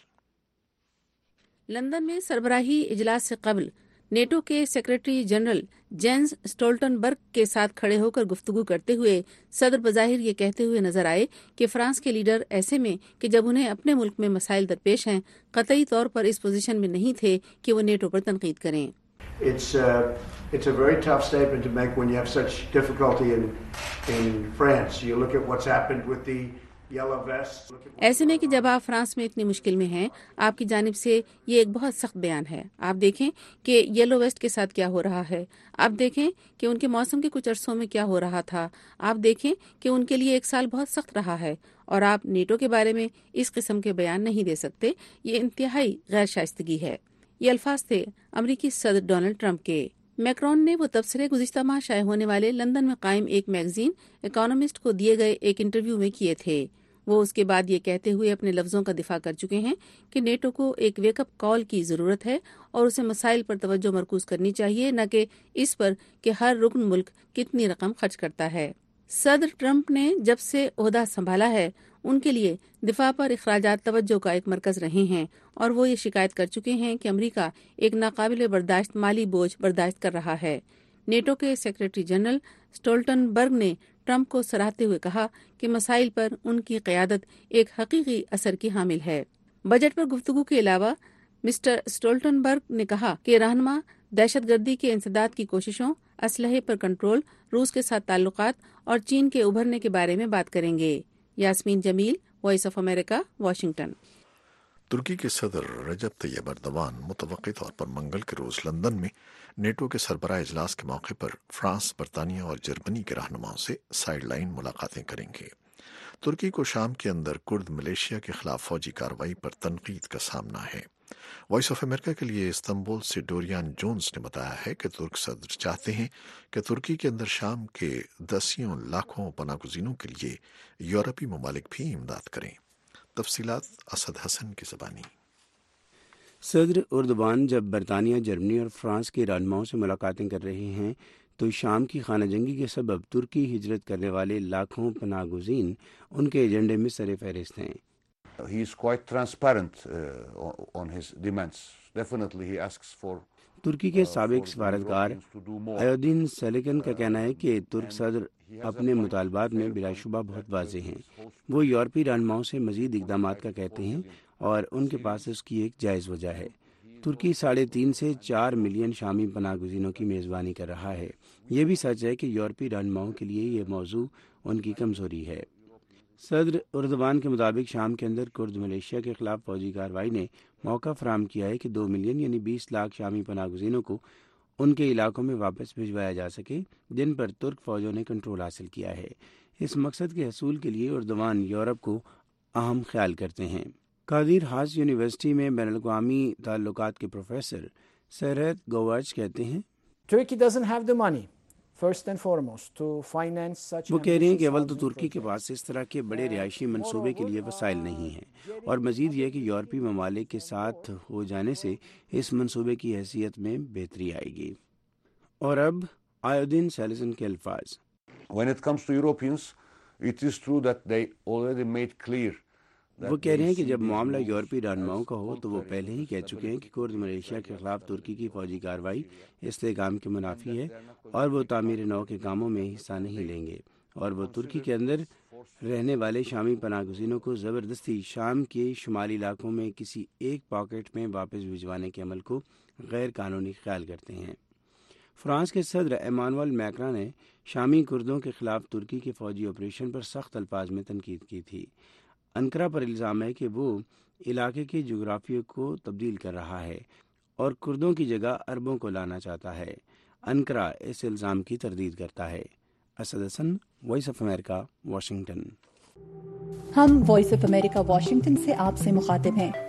لندن میں سربراہی اجلاس سے قبل نیٹو کے سیکرٹری جنرل جینس اسٹولٹنبرگ کے ساتھ کھڑے ہو کر گفتگو کرتے ہوئے صدر بظاہر یہ کہتے ہوئے نظر آئے کہ فرانس کے لیڈر ایسے میں کہ جب انہیں اپنے ملک میں مسائل درپیش ہیں قطعی طور پر اس پوزیشن میں نہیں تھے کہ وہ نیٹو پر تنقید کریں۔ It's uh, it's a very tough statement to make when you have such difficulty in in France. You look at what's happened with the ایسے میں کہ جب آپ فرانس میں اتنی مشکل میں ہیں، آپ کی جانب سے یہ ایک بہت سخت بیان ہے۔ آپ دیکھیں کہ یلو ویسٹ کے ساتھ کیا ہو رہا ہے، آپ دیکھیں کہ ان کے موسم کے کچھ عرصوں میں کیا ہو رہا تھا، آپ دیکھیں کہ ان کے لیے ایک سال بہت سخت رہا ہے، اور آپ نیٹو کے بارے میں اس قسم کے بیان نہیں دے سکتے۔ یہ انتہائی غیر شائستگی ہے۔ یہ الفاظ تھے امریکی صدر ڈونلڈ ٹرمپ کے۔ میکرون نے وہ تبصرے گزشتہ ماہ شائع ہونے والے لندن میں قائم ایک میگزین اکانومسٹ کو دیے گئے ایک انٹرویو میں کیے تھے۔ وہ اس کے بعد یہ کہتے ہوئے اپنے لفظوں کا دفاع کر چکے ہیں کہ نیٹو کو ایک ویک اپ کال کی ضرورت ہے اور اسے مسائل پر توجہ مرکوز کرنی چاہیے، نہ کہ اس پر کہ ہر رکن ملک کتنی رقم خرچ کرتا ہے۔ صدر ٹرمپ نے جب سے عہدہ سنبھالا ہے ان کے لیے دفاع پر اخراجات توجہ کا ایک مرکز رہے ہیں، اور وہ یہ شکایت کر چکے ہیں کہ امریکہ ایک ناقابل برداشت مالی بوجھ برداشت کر رہا ہے۔ نیٹو کے سیکرٹری جنرل اسٹولٹنبرگ نے ٹرمپ کو سراہتے ہوئے کہا کہ مسائل پر ان کی قیادت ایک حقیقی اثر کی حامل ہے۔ بجٹ پر گفتگو کے علاوہ مسٹر اسٹولٹنبرگ نے کہا کہ رہنما دہشت گردی کے انسداد کی کوششوں، اسلحے پر کنٹرول، روس کے ساتھ تعلقات اور چین کے ابھرنے کے بارے میں بات کریں گے۔ Yasmeen Jamil, voice of America, Washington. ترکی کے صدر رجب طیب ایردوان متوقع طور پر منگل کے روز لندن میں نیٹو کے سربراہ اجلاس کے موقع پر فرانس، برطانیہ اور جرمنی کے رہنماؤں سے سائیڈ لائن ملاقاتیں کریں گے۔ ترکی کو شام کے اندر کرد ملیشیا کے خلاف فوجی کارروائی پر تنقید کا سامنا ہے۔ وائس آف امریکہ کے لیے استنبول سے ڈوریان جونز نے بتایا ہے کہ ترک صدر چاہتے ہیں کہ ترکی کے اندر شام کے دسیوں لاکھوں پناہ گزینوں کے لیے یورپی ممالک بھی امداد کریں۔ تفصیلات اسد حسن کی زبانی۔ صدر اردوان جب برطانیہ، جرمنی اور فرانس کے رہنماؤں سے ملاقاتیں کر رہے ہیں تو شام کی خانہ جنگی کے سبب ترکی ہجرت کرنے والے لاکھوں پناہ گزین ان کے ایجنڈے میں سر فہرست ہیں۔ He is quite transparent uh, on his demands. Definitely he asks for ترکی کے سابق سفارتکار ایودین سیلیکن کا کہنا ہے کہ ترک صدر اپنے مطالبات میں بلا شبہ بہت واضح ہیں۔ وہ یورپی رہنماؤں سے مزید اقدامات کا کہتے ہیں اور ان کے پاس اس کی ایک جائز وجہ ہے۔ ترکی ساڑھے تین سے چار ملین شامی پناہ گزینوں کی میزبانی کر رہا ہے۔ یہ بھی سچ ہے کہ یورپی رہنماؤں کے لیے یہ موضوع ان کی کمزوری ہے۔ صدر اردوان کے مطابق شام کے اندر کرد ملیشیا کے خلاف فوجی کارروائی نے موقع فراہم کیا ہے کہ دو ملین یعنی بیس لاکھ شامی پناہ گزینوں کو ان کے علاقوں میں واپس بھجوایا جا سکے جن پر ترک فوجوں نے کنٹرول حاصل کیا ہے۔ اس مقصد کے حصول کے لیے اردوان یورپ کو اہم خیال کرتے ہیں۔ قادر ہاس یونیورسٹی میں بین الاقوامی تعلقات کے پروفیسر سیرت گوارچ کہتے ہیں وہ کہہ رہے ہیں کہ اول تو ترکی کے پاس اس طرح کے بڑے رہائشی منصوبے کے لیے وسائل نہیں ہیں، اور مزید یہ کہ یورپی ممالک کے ساتھ ہو جانے سے اس منصوبے کی حیثیت میں بہتری آئے گی۔ اور اب ایودین سیلیسن کے الفاظ۔ When it comes to Europeans, it is true that they already made clear وہ کہہ رہے ہیں کہ جب معاملہ یورپی رہنماؤں کا ہو تو وہ پہلے ہی کہہ چکے ہیں کہ کرد ملیشیا کے خلاف ترکی کی فوجی کارروائی استحکام کے منافی ہے اور وہ تعمیر نو کے کاموں میں حصہ نہیں لیں گے، اور وہ ترکی کے اندر رہنے والے شامی پناہ گزینوں کو زبردستی شام کے شمالی علاقوں میں کسی ایک پاکٹ میں واپس بھجوانے کے عمل کو غیر قانونی خیال کرتے ہیں۔ فرانس کے صدر ایمانوئل میکران نے شامی کردوں کے خلاف ترکی کے فوجی آپریشن پر سخت الفاظ میں تنقید کی تھی۔ انقرہ پر الزام ہے کہ وہ علاقے کے جغرافیے کو تبدیل کر رہا ہے اور کردوں کی جگہ عربوں کو لانا چاہتا ہے۔ انقرہ اس الزام کی تردید کرتا ہے۔ Asad Hasan, voice of America, Washington. ہم وائس آف امریکہ واشنگٹن سے آپ سے مخاطب ہیں۔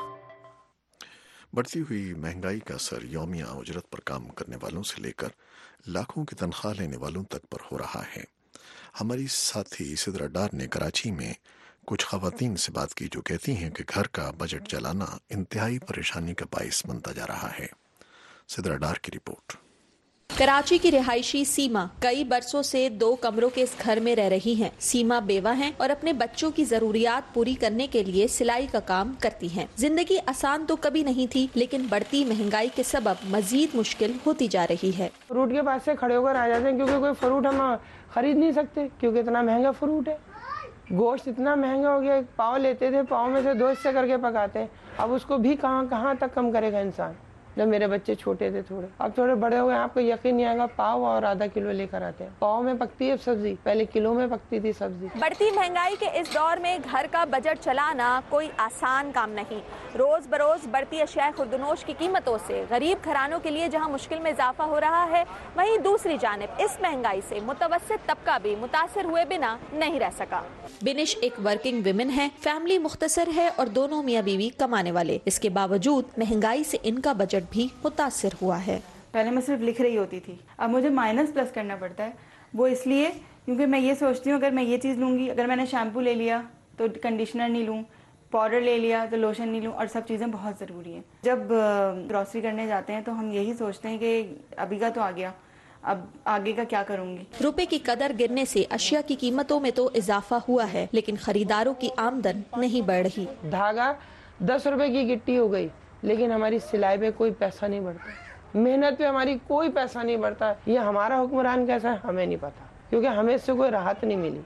بڑھتی ہوئی مہنگائی کا اثر یومیہ اجرت پر کام کرنے والوں سے لے کر لاکھوں کی تنخواہ لینے والوں تک پر ہو رہا ہے۔ ہماری ساتھی سدرا ڈار نے کراچی میں کچھ خواتین سے بات کی جو کہتی ہیں کہ گھر کا بجٹ چلانا انتہائی پریشانی کا باعث بنتا جا رہا ہے۔ سدرا ڈار کی رپورٹ۔ کراچی کی رہائشی سیما کئی برسوں سے دو کمروں کے اس گھر میں رہ رہی ہیں۔ سیما بیوہ ہیں اور اپنے بچوں کی ضروریات پوری کرنے کے لیے سلائی کا کام کرتی ہیں۔ زندگی آسان تو کبھی نہیں تھی، لیکن بڑھتی مہنگائی کے سبب مزید مشکل ہوتی جا رہی ہے۔ فروٹ کے پاس سے کھڑے ہو کر آ جاتے ہیں کیونکہ کوئی فروٹ ہم خرید نہیں سکتے کیونکہ اتنا مہنگا فروٹ ہے۔ گوشت اتنا مہنگا ہو گیا، ایک پاؤ لیتے تھے، پاؤ میں سے دو حصے کر کے پکاتے ہیں، اب اس کو بھی کہاں کہاں تک کم کرے گا انسان۔ جب میرے بچے چھوٹے تھے تھوڑے، اب تھوڑے بڑے ہو گئے، آپ کو یقین نہیں آئے گا، پاؤ اور آدھا کلو لے کر آتے ہیں۔ پاؤ میں پکتی ہے سبزی، پہلے کلو میں پکتی تھی سبزی۔ بڑھتی مہنگائی کے اس دور میں گھر کا بجٹ چلانا کوئی آسان کام نہیں۔ روز بروز بڑھتی اشیاء خوردنوش کی قیمتوں سے غریب گھرانوں کے لیے جہاں مشکل میں اضافہ ہو رہا ہے، وہیں دوسری جانب اس مہنگائی سے متوسط طبقہ بھی متاثر ہوئے بنا نہیں رہ سکا۔ بنش ایک ورکنگ ویمن ہے، فیملی مختصر ہے اور دونوں میاں بیوی کمانے والے۔ اس کے باوجود مہنگائی سے ان کا بجٹ بھی متاثر ہوا ہے۔ پہلے میں صرف لکھ رہی ہوتی تھی، اب مجھے مائنس پلس کرنا پڑتا ہے۔ وہ اس لیے کیونکہ میں یہ سوچتی ہوں اگر میں یہ چیز لوں گی، اگر میں نے شیمپو لے لیا تو کنڈیشنر نہیں لوں، پاؤڈر لے لیا تو لوشن نہیں لوں، اور سب چیزیں بہت ضروری ہیں۔ جب گروسری کرنے جاتے ہیں تو ہم یہی سوچتے ہیں کہ ابھی کا تو آ گیا، اب آگے کا کیا کروں گی۔ روپے کی قدر گرنے سے اشیاء کی قیمتوں میں تو اضافہ ہوا ہے، لیکن خریداروں کی آمدن نہیں بڑھ رہی۔ دھاگا دس روپے کی گٹی ہو گئی، لیکن ہماری سلائی پہ کوئی پیسہ نہیں بڑھتا، محنت پہ ہماری کوئی پیسہ نہیں بڑھتا۔ یہ ہمارا حکمران کیسا ہے ہمیں نہیں پتا، کیونکہ ہمیں اس سے کوئی راحت نہیں ملی۔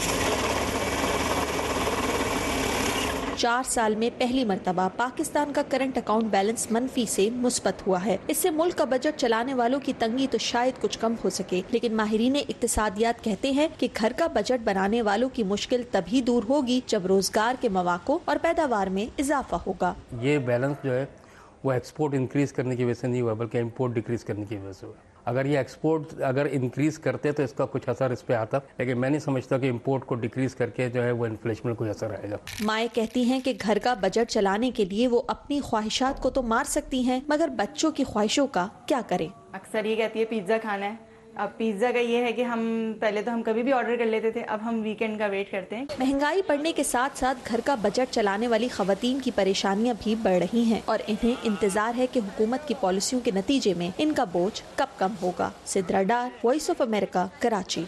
چار سال میں پہلی مرتبہ پاکستان کا کرنٹ اکاؤنٹ بیلنس منفی سے مثبت ہوا ہے۔ اس سے ملک کا بجٹ چلانے والوں کی تنگی تو شاید کچھ کم ہو سکے، لیکن ماہرین اقتصادیات کہتے ہیں کہ گھر کا بجٹ بنانے والوں کی مشکل تبھی دور ہوگی جب روزگار کے مواقع اور پیداوار میں اضافہ ہوگا۔ یہ بیلنس جو ہے وہ ایکسپورٹ انکریز کرنے کی وجہ سے نہیں ہوا، بلکہ امپورٹ ڈیکریز کرنے کی وجہ سے ہوا۔ اگر یہ ایکسپورٹ اگر انکریز کرتے تو اس کا کچھ اثر اس پہ آتا، لیکن میں نہیں سمجھتا کہ امپورٹ کو ڈیکریز کر کے جو ہے وہ انفلیشن میں کوئی اثر آئے گا۔ مائیں کہتی ہیں کہ گھر کا بجٹ چلانے کے لیے وہ اپنی خواہشات کو تو مار سکتی ہیں، مگر بچوں کی خواہشوں کا کیا کریں؟ اکثر یہ کہتی ہے پیزا کھانا ہے۔ اب پیزا کا یہ ہے کہ ہم پہلے تو ہم کبھی بھی آرڈر کر لیتے تھے، اب ہم ویکینڈ کا ویٹ کرتے ہیں۔ مہنگائی بڑھنے کے ساتھ ساتھ گھر کا بجٹ چلانے والی خواتین کی پریشانیاں بھی بڑھ رہی ہیں اور انہیں انتظار ہے کہ حکومت کی پالیسیوں کے نتیجے میں ان کا بوجھ کب کم ہوگا۔ Sidra Dar, voice of America, Karachi.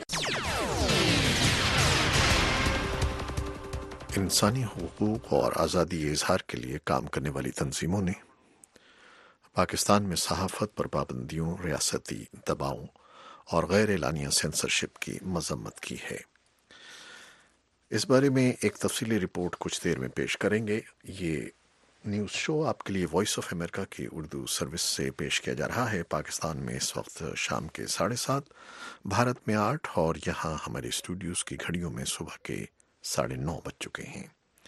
انسانی حقوق اور آزادی اظہار کے لیے کام کرنے والی تنظیموں نے پاکستان میں صحافت پر پابندیوں، ریاستی دباؤں اور غیر اعلانیہ سینسرشپ کی مذمت کی ہے۔ اس بارے میں ایک تفصیلی رپورٹ کچھ دیر میں پیش کریں گے۔ یہ نیوز شو آپ کے لیے وائس آف امریکہ کی اردو سروس سے پیش کیا جا رہا ہے۔ پاکستان میں اس وقت شام کے ساڑھے سات، بھارت میں آٹھ اور یہاں ہمارے اسٹوڈیوز کی گھڑیوں میں صبح کے ساڑھے نو بج چکے ہیں۔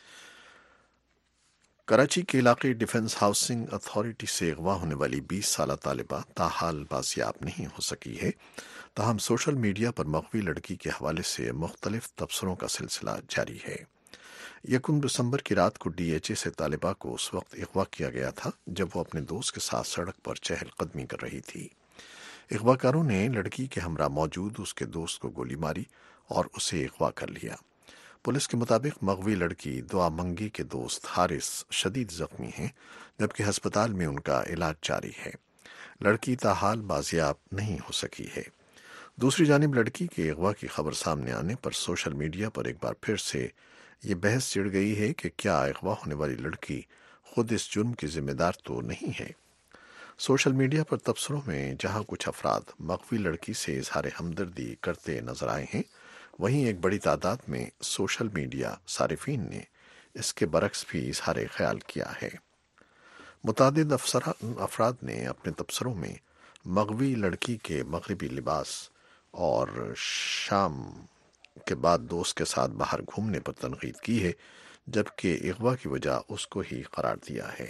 کراچی کے علاقے ڈیفنس ہاؤسنگ اتھارٹی سے اغوا ہونے والی بیس سالہ طالبہ تاحال بازیاب نہیں ہو سکی ہے، تاہم سوشل میڈیا پر مغوی لڑکی کے حوالے سے مختلف تبصروں کا سلسلہ جاری ہے۔ یکم دسمبر کی رات کو ڈی ایچ اے سے طالبہ کو اس وقت اغوا کیا گیا تھا جب وہ اپنے دوست کے ساتھ سڑک پر چہل قدمی کر رہی تھی۔ اغوا کاروں نے لڑکی کے ہمراہ موجود اس کے دوست کو گولی ماری اور اسے اغوا کر لیا۔ پولیس کے مطابق مغوی لڑکی دعا منگی کے دوست حارث شدید زخمی ہیں، جبکہ ہسپتال میں ان کا علاج جاری ہے۔ لڑکی تاحال بازیاب نہیں ہو سکی ہے۔ دوسری جانب لڑکی کے اغوا کی خبر سامنے آنے پر سوشل میڈیا پر ایک بار پھر سے یہ بحث چڑھ گئی ہے کہ کیا اغوا ہونے والی لڑکی خود اس جرم کی ذمہ دار تو نہیں ہے۔ سوشل میڈیا پر تبصروں میں جہاں کچھ افراد مغوی لڑکی سے اظہار ہمدردی کرتے نظر آئے ہیں، وہیں ایک بڑی تعداد میں سوشل میڈیا صارفین نے اس کے برعکس بھی اظہار خیال کیا ہے۔ متعدد افراد نے اپنے تبصروں میں مغوی لڑکی کے مغربی لباس اور شام کے بعد دوست کے ساتھ باہر گھومنے پر تنقید کی ہے، جبکہ اغوا کی وجہ اس کو ہی قرار دیا ہے۔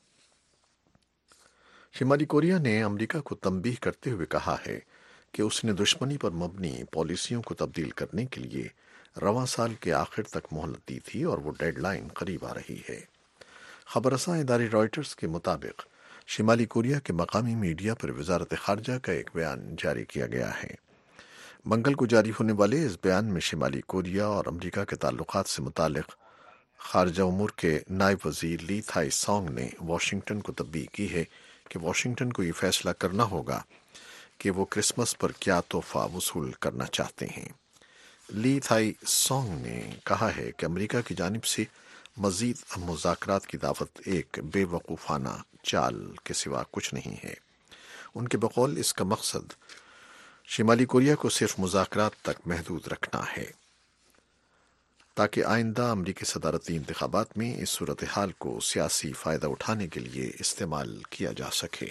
شمالی کوریا نے امریکہ کو تنبیہ کرتے ہوئے کہا ہے کہ اس نے دشمنی پر مبنی پالیسیوں کو تبدیل کرنے کے لیے رواں سال کے آخر تک مہلت دی تھی اور وہ ڈیڈ لائن قریب آ رہی ہے۔ خبر رساں ادارے رائٹرز کے مطابق شمالی کوریا کے مقامی میڈیا پر وزارت خارجہ کا ایک بیان جاری کیا گیا ہے۔ منگل کو جاری ہونے والے اس بیان میں شمالی کوریا اور امریکہ کے تعلقات سے متعلق خارجہ امور کے نائب وزیر لی تھائی سانگ نے واشنگٹن کو تنبیہ کی ہے کہ واشنگٹن کو یہ فیصلہ کرنا ہوگا کہ وہ کرسمس پر کیا تحفہ وصول کرنا چاہتے ہیں۔ لی تھائی سانگ نے کہا ہے کہ امریکہ کی جانب سے مزید مذاکرات کی دعوت ایک بے وقوفانہ چال کے سوا کچھ نہیں ہے۔ ان کے بقول اس کا مقصد شمالی کوریا کو صرف مذاکرات تک محدود رکھنا ہے تاکہ آئندہ امریکی صدارتی انتخابات میں اس صورتحال کو سیاسی فائدہ اٹھانے کے لیے استعمال کیا جا سکے۔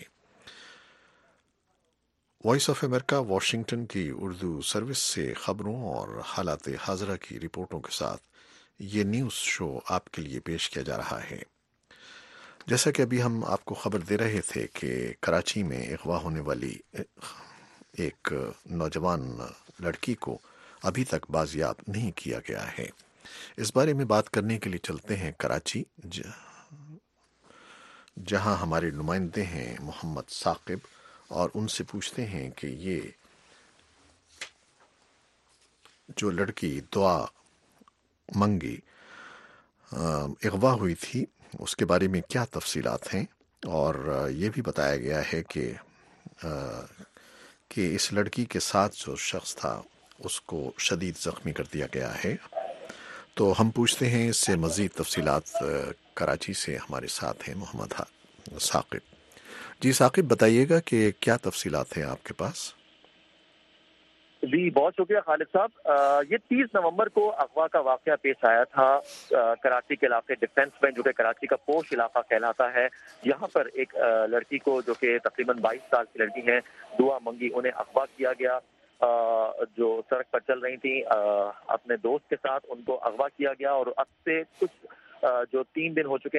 وائس آف امریکہ واشنگٹن کی اردو سروس سے خبروں اور حالات حاضرہ کی رپورٹوں کے ساتھ یہ نیوز شو آپ کے لیے پیش کیا جا رہا ہے۔ جیسا کہ ابھی ہم آپ کو خبر دے رہے تھے کہ کراچی میں اغوا ہونے والی ایک نوجوان لڑکی کو ابھی تک بازیاب نہیں کیا گیا ہے۔ اس بارے میں بات کرنے کے لیے چلتے ہیں کراچی، جہاں ہمارے نمائندے ہیں محمد ثاقب، اور ان سے پوچھتے ہیں کہ یہ جو لڑکی دعا منگی اغوا ہوئی تھی اس کے بارے میں کیا تفصیلات ہیں، اور یہ بھی بتایا گیا ہے کہ کہ اس لڑکی کے ساتھ جو شخص تھا اس کو شدید زخمی کر دیا گیا ہے۔ تو ہم پوچھتے ہیں اس سے مزید تفصیلات، کراچی سے ہمارے ساتھ ہیں محمد ثاقب۔ جی ثاقب، بتائیے گا کہ کیا تفصیلات ہیں آپ کے پاس؟ جی بہت شکریہ خالد صاحب۔ یہ تیس نومبر کو اغوا کا واقعہ پیش آیا تھا کراچی کے علاقے ڈیفنس میں، جو کہ کراچی کا پوش علاقہ کہلاتا ہے۔ یہاں پر ایک لڑکی کو جو کہ تقریباً بائیس سال کی لڑکی ہے، دعا منگی، انہیں اغوا کیا گیا۔ جو سڑک پر چل رہی تھی اپنے دوست کے ساتھ، ان کو اغوا کیا گیا اور اب سے کچھ جو تین دن ہو چکے ہیں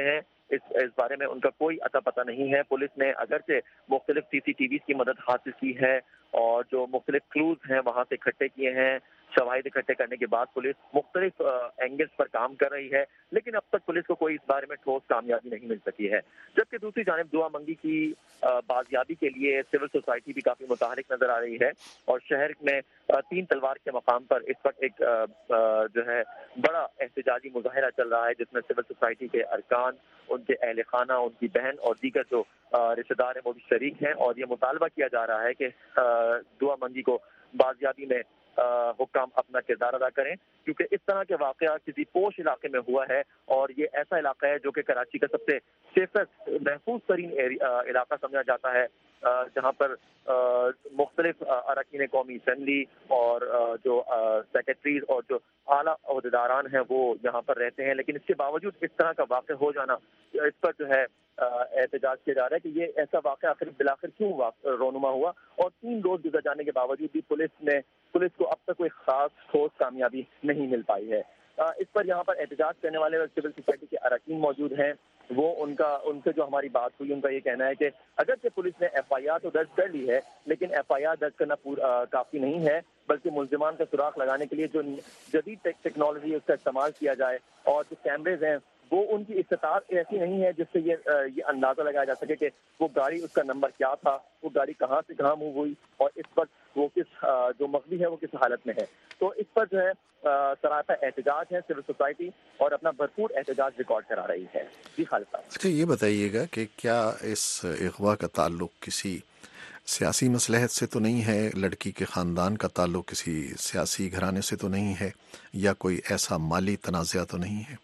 اس اس بارے میں ان کا کوئی اتا پتہ نہیں ہے۔ پولیس نے اگرچہ مختلف سی سی ٹی ویز کی مدد حاصل کی ہے اور جو مختلف کلوز ہیں وہاں سے اکٹھے کیے ہیں، شواہد اکٹھے کرنے کے بعد پولیس مختلف اینگلز پر کام کر رہی ہے، لیکن اب تک پولیس کو کوئی اس بارے میں ٹھوس کامیابی نہیں مل سکی ہے۔ جبکہ دوسری جانب دعا منگی کی بازیابی کے لیے سول سوسائٹی بھی کافی متحرک نظر آ رہی ہے اور شہر میں تین تلوار کے مقام پر اس وقت ایک جو ہے بڑا احتجاجی مظاہرہ چل رہا ہے، جس میں سول سوسائٹی کے ارکان، ان کے اہل خانہ، ان کی بہن اور دیگر جو رشتہ دار ہیں وہ بھی شریک ہیں، اور یہ مطالبہ کیا جا رہا ہے کہ دعا منگی کو بازیابی میں حکام اپنا کردار ادا کریں، کیونکہ اس طرح کے واقعہ کسی پوش علاقے میں ہوا ہے اور یہ ایسا علاقہ ہے جو کہ کراچی کا سب سے سیفسٹ محفوظ ترین علاقہ سمجھا جاتا ہے، جہاں پر مختلف اراکین قومی اسمبلی اور جو سیکرٹریز اور جو اعلیٰ عہدیداران ہیں وہ یہاں پر رہتے ہیں، لیکن اس کے باوجود اس طرح کا واقع ہو جانا، اس پر جو ہے احتجاج کیا جا رہا ہے کہ یہ ایسا واقعہ آخر بلاخر کیوں رونما ہوا، اور تین روز گزر جانے کے باوجود بھی پولیس نے پولیس کو اب تک کوئی خاص ٹھوس کامیابی نہیں مل پائی ہے۔ اس پر یہاں پر احتجاج کرنے والے سول سوسائٹی کے اراکین موجود ہیں، وہ ان کا ان سے جو ہماری بات ہوئی ان کا یہ کہنا ہے کہ اگرچہ پولیس نے ایف آئی آر تو درج کر لی ہے، لیکن ایف آئی آر درج کرنا پورا کافی نہیں ہے، بلکہ ملزمان کا سراغ لگانے کے لیے جو جدید ٹیکنالوجی اس کا استعمال کیا جائے اور جو کیمریز ہیں وہ ان کی استطاعت ایسی نہیں ہے جس سے یہ یہ اندازہ لگایا جا سکے کہ وہ گاڑی اس کا نمبر کیا تھا، وہ گاڑی کہاں سے کہاں موو ہوئی اور اس وقت وہ کس جو مغوی ہے وہ کس حالت میں ہے۔ تو اس پر جو ہے سراپا احتجاج ہے، سول سوسائٹی اور اپنا بھرپور احتجاج ریکارڈ کرا رہی ہے۔ جی خالد صاحب، اچھا یہ بتائیے گا کہ کیا اس اغوا کا تعلق کسی سیاسی مصلحت سے تو نہیں ہے، لڑکی کے خاندان کا تعلق کسی سیاسی گھرانے سے تو نہیں ہے، یا کوئی ایسا مالی تنازع تو نہیں ہے؟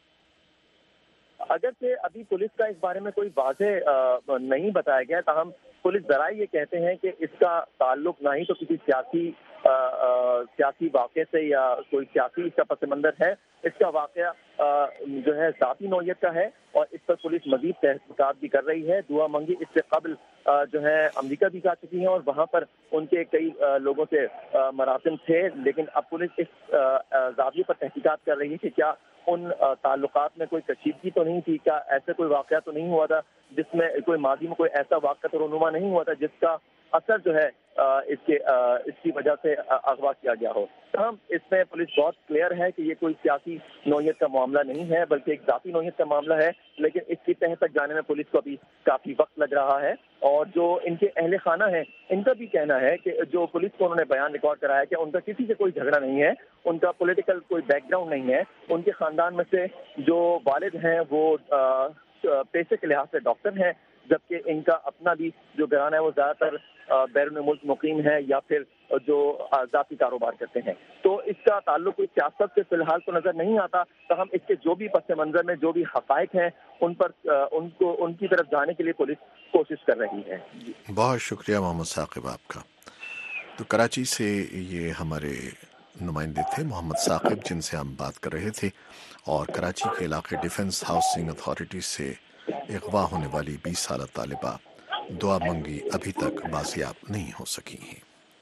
اگرچہ ابھی پولیس کا اس بارے میں کوئی واضح نہیں بتایا گیا، تاہم پولیس ذرائع یہ کہتے ہیں کہ اس کا تعلق نہ ہی تو کسی سیاسی سیاسی واقعے سے یا کوئی سیاسی اس کا پس منظر ہے، اس کا واقعہ جو ہے ذاتی نوعیت کا ہے، اور اس پر پولیس مزید تحقیقات بھی کر رہی ہے۔ دعا منگی اس سے قبل جو ہے امریکہ بھی جا چکی ہیں اور وہاں پر ان کے کئی لوگوں سے مراسم تھے، لیکن اب پولیس اس زاویے پر تحقیقات کر رہی ہے کہ کیا ان تعلقات میں کوئی کشیدگی تو نہیں تھی، کیا ایسا کوئی واقعہ تو نہیں ہوا تھا جس میں کوئی ماضی میں کوئی ایسا واقعہ تو رونما نہیں ہوا تھا جس کا اثر جو ہے اس کے اس کی وجہ سے اغوا کیا گیا ہو۔ تاہم اس میں پولیس بہت کلیئر ہے کہ یہ کوئی سیاسی نوعیت کا معاملہ نہیں ہے بلکہ ایک ذاتی نوعیت کا معاملہ ہے، لیکن اس کی تہہ تک جانے میں پولیس کو ابھی کافی وقت لگ رہا ہے، اور جو ان کے اہل خانہ ہیں ان کا بھی کہنا ہے کہ جو پولیس کو انہوں نے بیان ریکارڈ کرایا ہے کہ ان کا کسی سے کوئی جھگڑا نہیں ہے، ان کا پولیٹیکل کوئی بیک گراؤنڈ نہیں ہے، ان کے خاندان میں سے جو والد ہیں وہ پیشے کے لحاظ سے ڈاکٹر ہیں، جبکہ ان کا اپنا بھی جو گھرانہ ہے وہ زیادہ تر بیرون ملک مقیم ہے یا پھر جو ذاتی کاروبار کرتے ہیں۔ تو اس کا تعلق کوئی سیاست سے فی الحال تو نظر نہیں آتا، تاہم اس کے جو بھی پس منظر میں جو بھی حقائق ہیں ان پر ان کو ان کی طرف جانے کے لیے پولیس کوشش کر رہی ہے۔ بہت شکریہ محمد ثاقب آپ کا۔ تو کراچی سے یہ ہمارے نمائندے تھے محمد ثاقب جن سے ہم بات کر رہے تھے، اور کراچی کے علاقے ڈیفنس ہاؤسنگ اتھارٹی سے اغوا ہونے والی بیس سالہ طالبہ دعا منگی ابھی تک بازیاب نہیں ہو سکی ہیں۔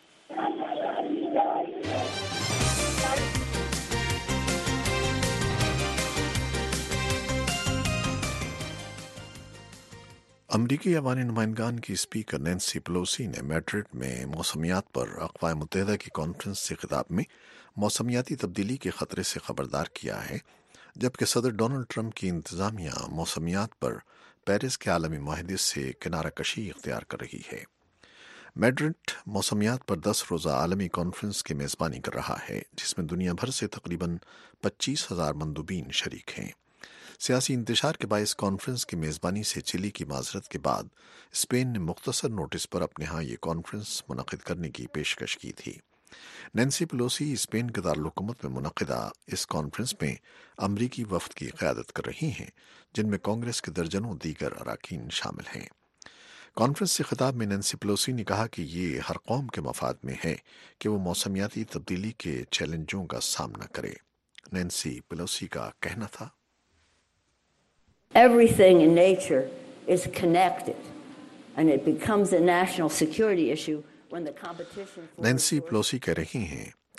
امریکی عوام نمائندگان کی اسپیکر نینسی پلوسی نے میڈرڈ میں موسمیات پر اقوام متحدہ کی کانفرنس سے خطاب میں موسمیاتی تبدیلی کے خطرے سے خبردار کیا ہے، جبکہ صدر ڈونلڈ ٹرمپ کی انتظامیہ موسمیات پر پیرس کے عالمی معاہدے سے کنارہ کشی اختیار کر رہی ہے۔ میڈرڈ موسمیات پر دس روزہ عالمی کانفرنس کی میزبانی کر رہا ہے، جس میں دنیا بھر سے تقریباً پچیس ہزار مندوبین شریک ہیں۔ سیاسی انتشار کے باعث کانفرنس کی میزبانی سے چلی کی معذرت کے بعد اسپین نے مختصر نوٹس پر اپنے ہاں یہ کانفرنس منعقد کرنے کی پیشکش کی تھی۔ نینسی پلوسی اسپین کے دارالحکومت میں منعقدہ اس کانفرنس میں امریکی وفد کی قیادت کر رہی ہیں، جن میں کانگریس کے درجنوں دیگر اراکین شامل ہیں۔ کانفرنس سے خطاب میں نینسی پلوسی نے کہا کہ یہ ہر قوم کے مفاد میں ہے کہ وہ موسمیاتی تبدیلی کے چیلنجوں کا سامنا کرے۔ نینسی پلوسی کا کہنا تھا، Everything in nature is connected and it becomes a national security issue when the competition for Nancy Pelosi کہہ رہی ہیں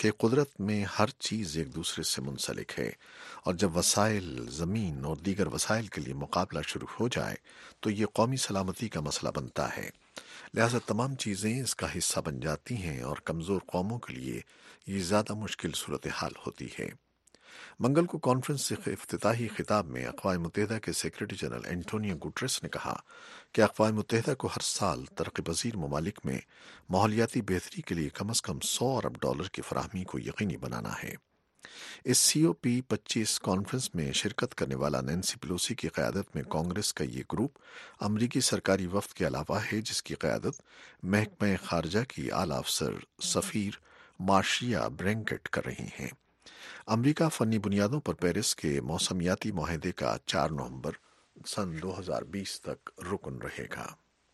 کہ قدرت میں ہر چیز ایک دوسرے سے منسلک ہے اور جب وسائل زمین اور دیگر وسائل کے لیے مقابلہ شروع ہو جائے تو یہ قومی سلامتی کا مسئلہ بنتا ہے، لہذا تمام چیزیں اس کا حصہ بن جاتی ہیں اور کمزور قوموں کے لیے یہ زیادہ مشکل صورتحال ہوتی ہے۔ منگل کو کانفرنس کے افتتاحی خطاب میں اقوام متحدہ کے سیکرٹری جنرل اینٹونیو گوٹریس نے کہا کہ اقوام متحدہ کو ہر سال ترقی پذیر ممالک میں ماحولیاتی بہتری کے لیے کم از کم سو ارب ڈالر کی فراہمی کو یقینی بنانا ہے۔ اس سی او پی پچیس کانفرنس میں شرکت کرنے والا نینسی پیلوسی کی قیادت میں کانگریس کا یہ گروپ امریکی سرکاری وفد کے علاوہ ہے، جس کی قیادت محکمہ خارجہ کی اعلیٰ افسر سفیر مارشیا برینکٹ کر رہی ہیں۔ امریکہ فنی بنیادوں پر پیرس کے موسمیاتی معاہدے کا چار نومبر سن دو ہزار بیس تک رکن رہے گا۔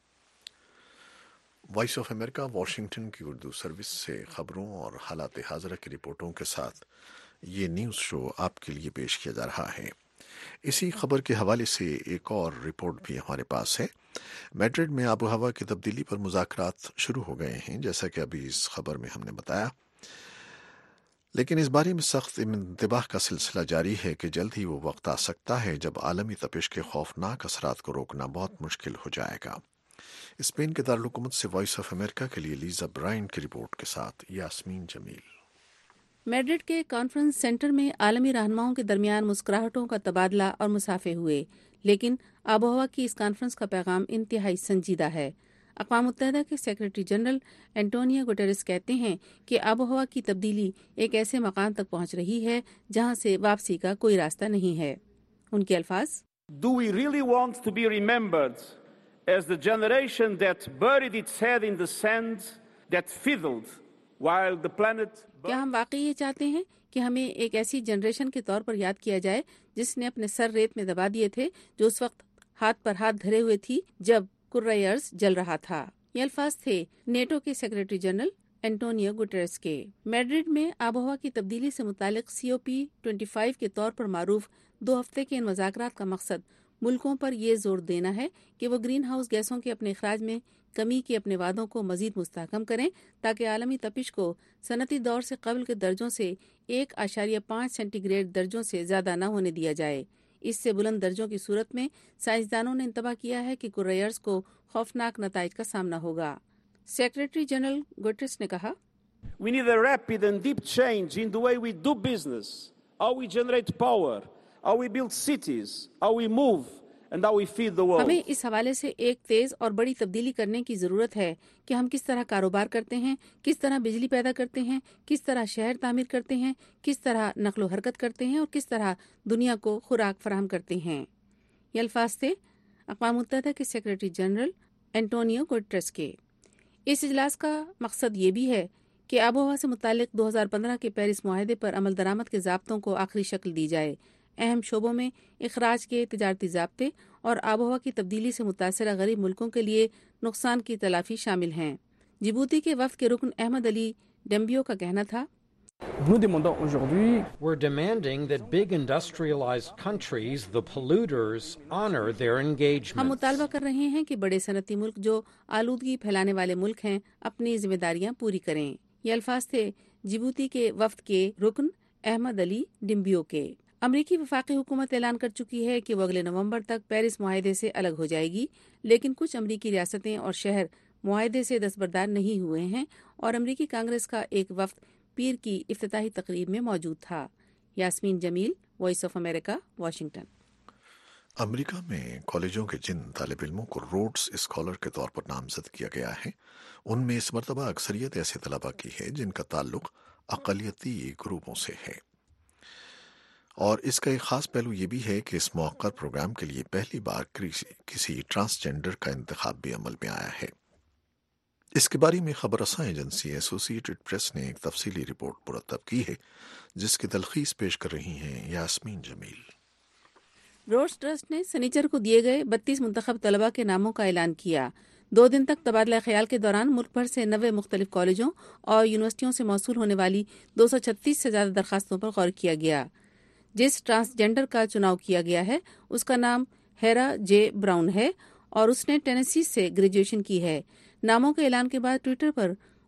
وائس آف امریکہ واشنگٹن کی اردو سروس سے خبروں اور حالات حاضرہ کی رپورٹوں کے ساتھ یہ نیوز شو آپ کے لیے پیش کیا جا رہا ہے۔ اسی خبر کے حوالے سے ایک اور رپورٹ بھی ہمارے پاس ہے۔ میڈرڈ میں آب و ہوا کی تبدیلی پر مذاکرات شروع ہو گئے ہیں، جیسا کہ ابھی اس خبر میں ہم نے بتایا، لیکن اس بارے میں سخت انتباہ کا سلسلہ جاری ہے کہ جلد ہی وہ وقت آ سکتا ہے جب عالمی تپش کے خوفناک اثرات کو روکنا بہت مشکل ہو جائے گا۔ اسپین کے دارالحکومت سے وائس آف امریکہ کے لیے لیزا برائن کی رپورٹ کے ساتھ یاسمین جمیل۔ میڈرڈ کے کانفرنس سینٹر میں عالمی رہنماؤں کے درمیان مسکراہٹوں کا تبادلہ اور مسافے ہوئے، لیکن آب و ہوا کی اس کانفرنس کا پیغام انتہائی سنجیدہ ہے۔ اقوام متحدہ کے سیکرٹری جنرل اینٹونیو گوٹریس کہتے ہیں کہ آب و ہوا کی تبدیلی ایک ایسے مقام تک پہنچ رہی ہے جہاں سے واپسی کا کوئی راستہ نہیں ہے۔ ان کے الفاظ: Do we really want to be remembered as the generation that buried its head in the sand, that fiddled while the planet... کیا ہم واقعی یہ چاہتے ہیں کہ ہمیں ایک ایسی جنریشن کے طور پر یاد کیا جائے جس نے اپنے سر ریت میں دبا دیے تھے، جو اس وقت ہاتھ پر ہاتھ دھرے ہوئے تھی جب کرۂ ارض جل رہا تھا؟ یہ الفاظ تھے نیٹو کے سیکرٹری جنرل اینٹونیو گوٹریس کے۔ میڈرڈ میں آب و ہوا کی تبدیلی سے متعلق سی او پی پچیس کے طور پر معروف دو ہفتے کے ان مذاکرات کا مقصد ملکوں پر یہ زور دینا ہے کہ وہ گرین ہاؤس گیسوں کے اپنے اخراج میں کمی کے اپنے وعدوں کو مزید مستحکم کریں تاکہ عالمی تپش کو صنعتی دور سے قبل کے درجوں سے ایک اشاریہ پانچ سینٹی گریڈ درجوں سے زیادہ نہ ہونے دیا جائے۔ اس سے بلند درجوں کی صورت میں سائنسدانوں نے انتباہ کیا ہے کہ کرۂ ارض کو خوفناک نتائج کا سامنا ہوگا۔ سیکرٹری جنرل گوٹریس نے کہا: We need a rapid and deep change in the way we do business, how we generate power, how we build cities, how we move and how we feed the world. ہمیں اس حوالے سے ایک تیز اور بڑی تبدیلی کرنے کی ضرورت ہے کہ ہم کس طرح کاروبار کرتے ہیں، کس طرح بجلی پیدا کرتے ہیں، کس طرح شہر تعمیر کرتے ہیں، کس طرح نقل و حرکت کرتے ہیں اور کس طرح دنیا کو خوراک فراہم کرتے ہیں۔ یہ الفاظ تھے اقوام متحدہ کے سیکرٹری جنرل اینٹونیو گوٹریس کے۔ اس اجلاس کا مقصد یہ بھی ہے کہ آب و ہوا سے متعلق دو ہزار پندرہ کے پیرس معاہدے پر عمل درآمد کے ضابطوں کو آخری شکل دی جائے۔ اہم شعبوں میں اخراج کے تجارتی ضابطے اور آب و ہوا کی تبدیلی سے متاثرہ غریب ملکوں کے لیے نقصان کی تلافی شامل ہیں۔ جبوتی کے وفد کے رکن احمد علی ڈمبیو کا کہنا تھا: We're demanding that big industrialized countries, the polluters, honor their engagements. ہم مطالبہ کر رہے ہیں کہ بڑے صنعتی ملک جو آلودگی پھیلانے والے ملک ہیں اپنی ذمہ داریاں پوری کریں۔ یہ الفاظ تھے جبوتی کے وفد کے رکن احمد علی ڈمبیو کے۔ امریکی وفاقی حکومت اعلان کر چکی ہے کہ وہ اگلے نومبر تک پیرس معاہدے سے الگ ہو جائے گی، لیکن کچھ امریکی ریاستیں اور شہر معاہدے سے دستبردار نہیں ہوئے ہیں اور امریکی کانگریس کا ایک وفد پیر کی افتتاحی تقریب میں موجود تھا۔ Yasmeen Jamil, voice of America, Washington. America میں کالجوں کے جن طالب علموں کو روڈس اسکالر کے طور پر نامزد کیا گیا ہے، ان میں اس مرتبہ اکثریت ایسے طلباء کی ہے جن کا تعلق اقلیتی گروپوں سے ہے، اور اس کا ایک خاص پہلو یہ بھی ہے کہ اس موقر پروگرام کے لیے پہلی بار کسی ٹرانسجینڈر کا انتخاب بھی عمل میں آیا ہے۔ اس کے بارے میں خبر رساں ایجنسی ایسوسی ایٹڈ پریس نے ایک تفصیلی رپورٹ مرتب کی ہے، جس کی تلخیص پیش کر رہی ہیں یاسمین جمیل۔ روڈس ٹرسٹ نے سنیچر کو دیے گئے بتیس منتخب طلباء کے ناموں کا اعلان کیا۔ دو دن تک تبادلہ خیال کے دوران ملک بھر سے نوے مختلف کالجوں اور یونیورسٹیوں سے موصول ہونے والی دو سو چھتیس سے زیادہ درخواستوں پر غور کیا گیا۔ جس ٹرانسجینڈر کا چناؤ کیا گیا ہے اس کا نام ہیرا جے براؤن ہے اور اس نے ٹینیسی سے گریجویشن کی ہے۔ ناموں کے اعلان کے بعد ٹویٹر پر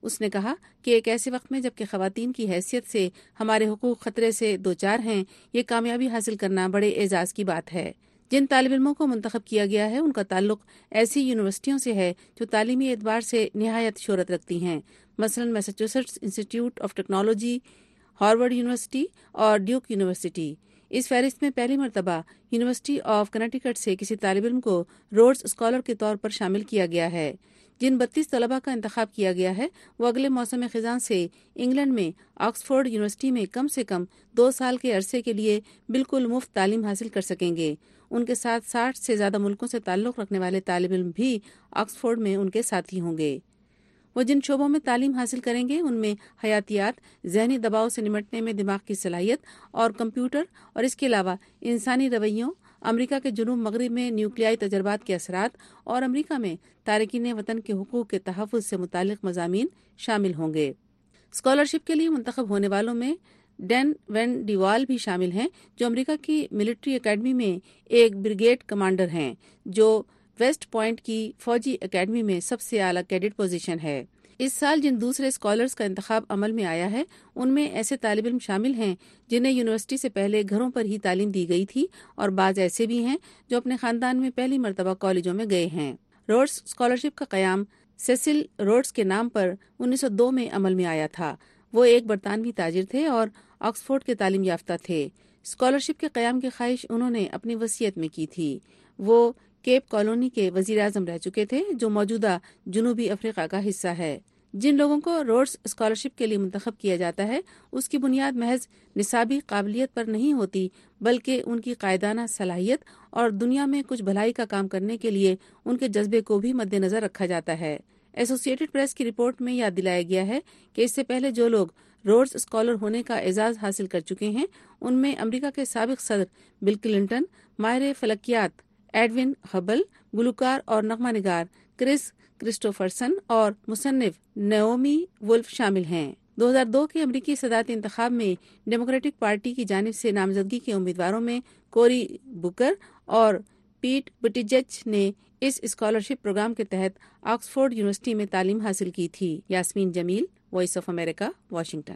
اس نے کہا کہ ایک ایسے وقت میں جبکہ خواتین کی حیثیت سے ہمارے حقوق خطرے سے دوچار ہیں، یہ کامیابی حاصل کرنا بڑے اعزاز کی بات ہے۔ جن طالب علموں کو منتخب کیا گیا ہے ان کا تعلق ایسی یونیورسٹیوں سے ہے جو تعلیمی اعتبار سے نہایت شہرت رکھتی ہیں، مثلا Massachusetts institute of technology, Harvard university اور ڈیوک یونیورسٹی۔ اس فہرست میں پہلی مرتبہ یونیورسٹی آف کنیکٹیکٹ سے کسی طالب علم کو روڈز اسکالر کے طور پر شامل کیا گیا ہے۔ جن بتیس طلباء کا انتخاب کیا گیا ہے وہ اگلے موسم خزاں سے انگلینڈ میں آکسفورڈ یونیورسٹی میں کم سے کم دو سال کے عرصے کے لیے بالکل مفت تعلیم حاصل کر سکیں گے۔ ان کے ساتھ ساٹھ سے زیادہ ملکوں سے تعلق رکھنے والے طالب علم بھی آکسفورڈ میں ان کے ساتھی ہوں گے۔ وہ جن شعبوں میں تعلیم حاصل کریں گے ان میں حیاتیات، ذہنی دباؤ سے نمٹنے میں دماغ کی صلاحیت اور کمپیوٹر، اور اس کے علاوہ انسانی رویوں، امریکہ کے جنوب مغرب میں نیوکلیائی تجربات کے اثرات اور امریکہ میں تارکین وطن کے حقوق کے تحفظ سے متعلق مضامین شامل ہوں گے۔ اسکالرشپ کے لیے منتخب ہونے والوں میں ڈین وین ڈیوال بھی شامل ہیں جو امریکہ کی ملٹری اکیڈمی میں ایک بریگیڈ کمانڈر ہیں، جو ویسٹ پوائنٹ کی فوجی اکیڈمی میں سب سے اعلیٰ کیڈٹ پوزیشن ہے۔ اس سال جن دوسرے اسکالرز کا انتخاب عمل میں آیا ہے ان میں ایسے طالب علم شامل ہیں جنہیں یونیورسٹی سے پہلے گھروں پر ہی تعلیم دی گئی تھی، اور بعض ایسے بھی ہیں جو اپنے خاندان میں پہلی مرتبہ کالجوں میں گئے ہیں۔ روڈس اسکالرشپ کا قیام سیسل روڈس کے نام پر انیس سو دو میں عمل میں آیا تھا۔ وہ ایک برطانوی تاجر تھے اور آکسفورڈ کے تعلیم یافتہ تھے۔ اسکالرشپ کے قیام کی خواہش انہوں نے اپنی وصیت میں کی تھی۔ وہ کیپ کالونی کے وزیر اعظم رہ چکے تھے جو موجودہ جنوبی افریقہ کا حصہ ہے۔ جن لوگوں کو روڈس اسکالرشپ کے لیے منتخب کیا جاتا ہے اس کی بنیاد محض نصابی قابلیت پر نہیں ہوتی، بلکہ ان کی قائدانہ صلاحیت اور دنیا میں کچھ بھلائی کا کام کرنے کے لیے ان کے جذبے کو بھی مد نظر رکھا جاتا ہے۔ ایسوسی ایٹڈ پریس کی رپورٹ میں یاد دلایا گیا ہے کہ اس سے پہلے جو لوگ روڈس اسکالر ہونے کا اعزاز حاصل کر چکے ہیں ان میں امریکہ کے سابق صدر بل کلنٹن، ماہر فلکیات ایڈون ہبل، گلوکار اور نغمہ نگار کرس کرسٹوفرسن اور مصنف نیومی وولف شامل ہیں۔ دو ہزار دو کے امریکی صدارتی انتخاب میں ڈیموکریٹک پارٹی کی جانب سے نامزدگی کے امیدواروں میں کوری بوکر اور پیٹ بٹیجیج نے اس اسکالرشپ پروگرام کے تحت آکسفورڈ یونیورسٹی میں تعلیم حاصل کی تھی۔ Yasmeen Jamil, voice of America, Washington.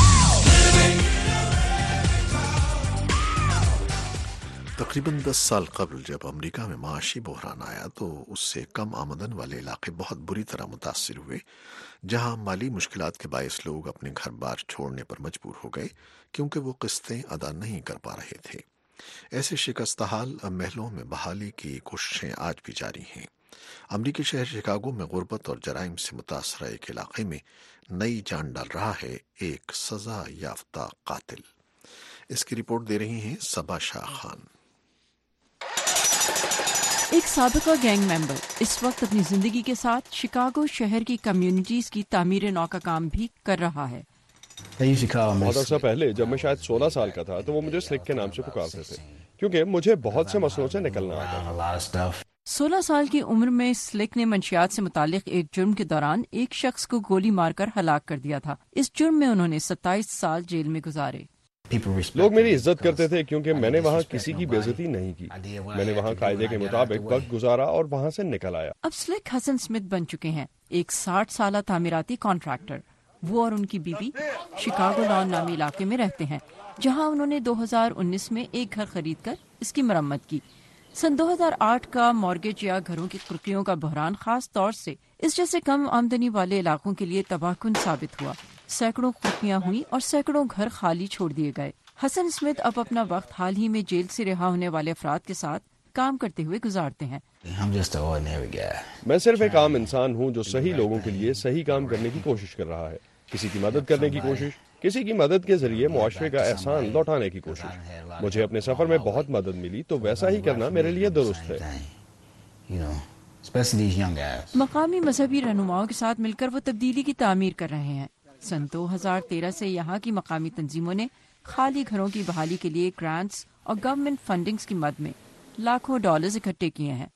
تقریباً دس سال قبل جب امریکہ میں معاشی بحران آیا تو اس سے کم آمدن والے علاقے بہت بری طرح متاثر ہوئے، جہاں مالی مشکلات کے باعث لوگ اپنے گھر بار چھوڑنے پر مجبور ہو گئے کیونکہ وہ قسطیں ادا نہیں کر پا رہے تھے۔ ایسے شکست حال محلوں میں بحالی کی کوششیں آج بھی جاری ہیں۔ امریکی شہر شکاگو میں غربت اور جرائم سے متاثرہ ایک علاقے میں نئی جان ڈال رہا ہے ایک سزا یافتہ قاتل۔ اس کی رپورٹ دے رہی ہیں صبا شاہ خان۔ ایک سابقہ گینگ ممبر اس وقت اپنی زندگی کے ساتھ شکاگو شہر کی کمیونٹیز کی تعمیر نو کا کام بھی کر رہا ہے۔ بہت عرصہ پہلے جب میں شاید سولہ سال کا تھا تو وہ مجھے سلک کے نام سے پکارتے تھے کیونکہ مجھے بہت سے مسئلوں سے نکلنا آتا تھا۔ سولہ سال کی عمر میں سلک نے منشیات سے متعلق ایک جرم کے دوران ایک شخص کو گولی مار کر ہلاک کر دیا تھا۔ اس جرم میں انہوں نے ستائیس سال جیل میں گزارے۔ لوگ میری عزت کرتے تھے کیونکہ میں نے وہاں کسی کی بے عزتی نہیں کی۔ میں نے وہاں قاعدے کے مطابق وقت گزارا اور وہاں سے نکل آیا۔ اب سلک حسن اسمتھ بن چکے ہیں ایک ساٹھ سالہ تعمیراتی کانٹریکٹر۔ وہ اور ان کی بیوی شکاگو لان نامی علاقے میں رہتے ہیں جہاں انہوں نے دو ہزار انیس میں ایک گھر خرید کر اس کی مرمت کی۔ سن دو ہزار آٹھ کا مارگیج یا گھروں کی کرکیوں کا بحران خاص طور سے اس جیسے کم آمدنی والے علاقوں کے لیے تباہ کن ثابت ہوا۔ سینکڑوں کرکیاں ہوئیں اور سینکڑوں گھر خالی چھوڑ دیے گئے۔ حسن اسمتھ اب اپنا وقت حال ہی میں جیل سے رہا ہونے والے افراد کے ساتھ کام کرتے ہوئے گزارتے ہیں۔ میں صرف ایک عام انسان ہوں جو صحیح لوگوں کے لیے صحیح کام کرنے کی کوشش کر رہا ہے، کسی کی مدد کرنے کی کوشش، کسی کی مدد کے ذریعے معاشرے کا احسان لوٹانے کی کوشش۔ مجھے اپنے سفر میں بہت مدد ملی تو ویسا ہی کرنا میرے لیے درست ہے۔ مقامی مذہبی رہنماؤں کے ساتھ مل کر وہ تبدیلی کی تعمیر کر رہے ہیں۔ سن دو ہزار تیرہ سے یہاں کی مقامی تنظیموں نے خالی گھروں کی بحالی کے لیے گرانٹس اور گورنمنٹ فنڈنگز کی مد میں لاکھوں ڈالرز اکٹھے کیے ہیں۔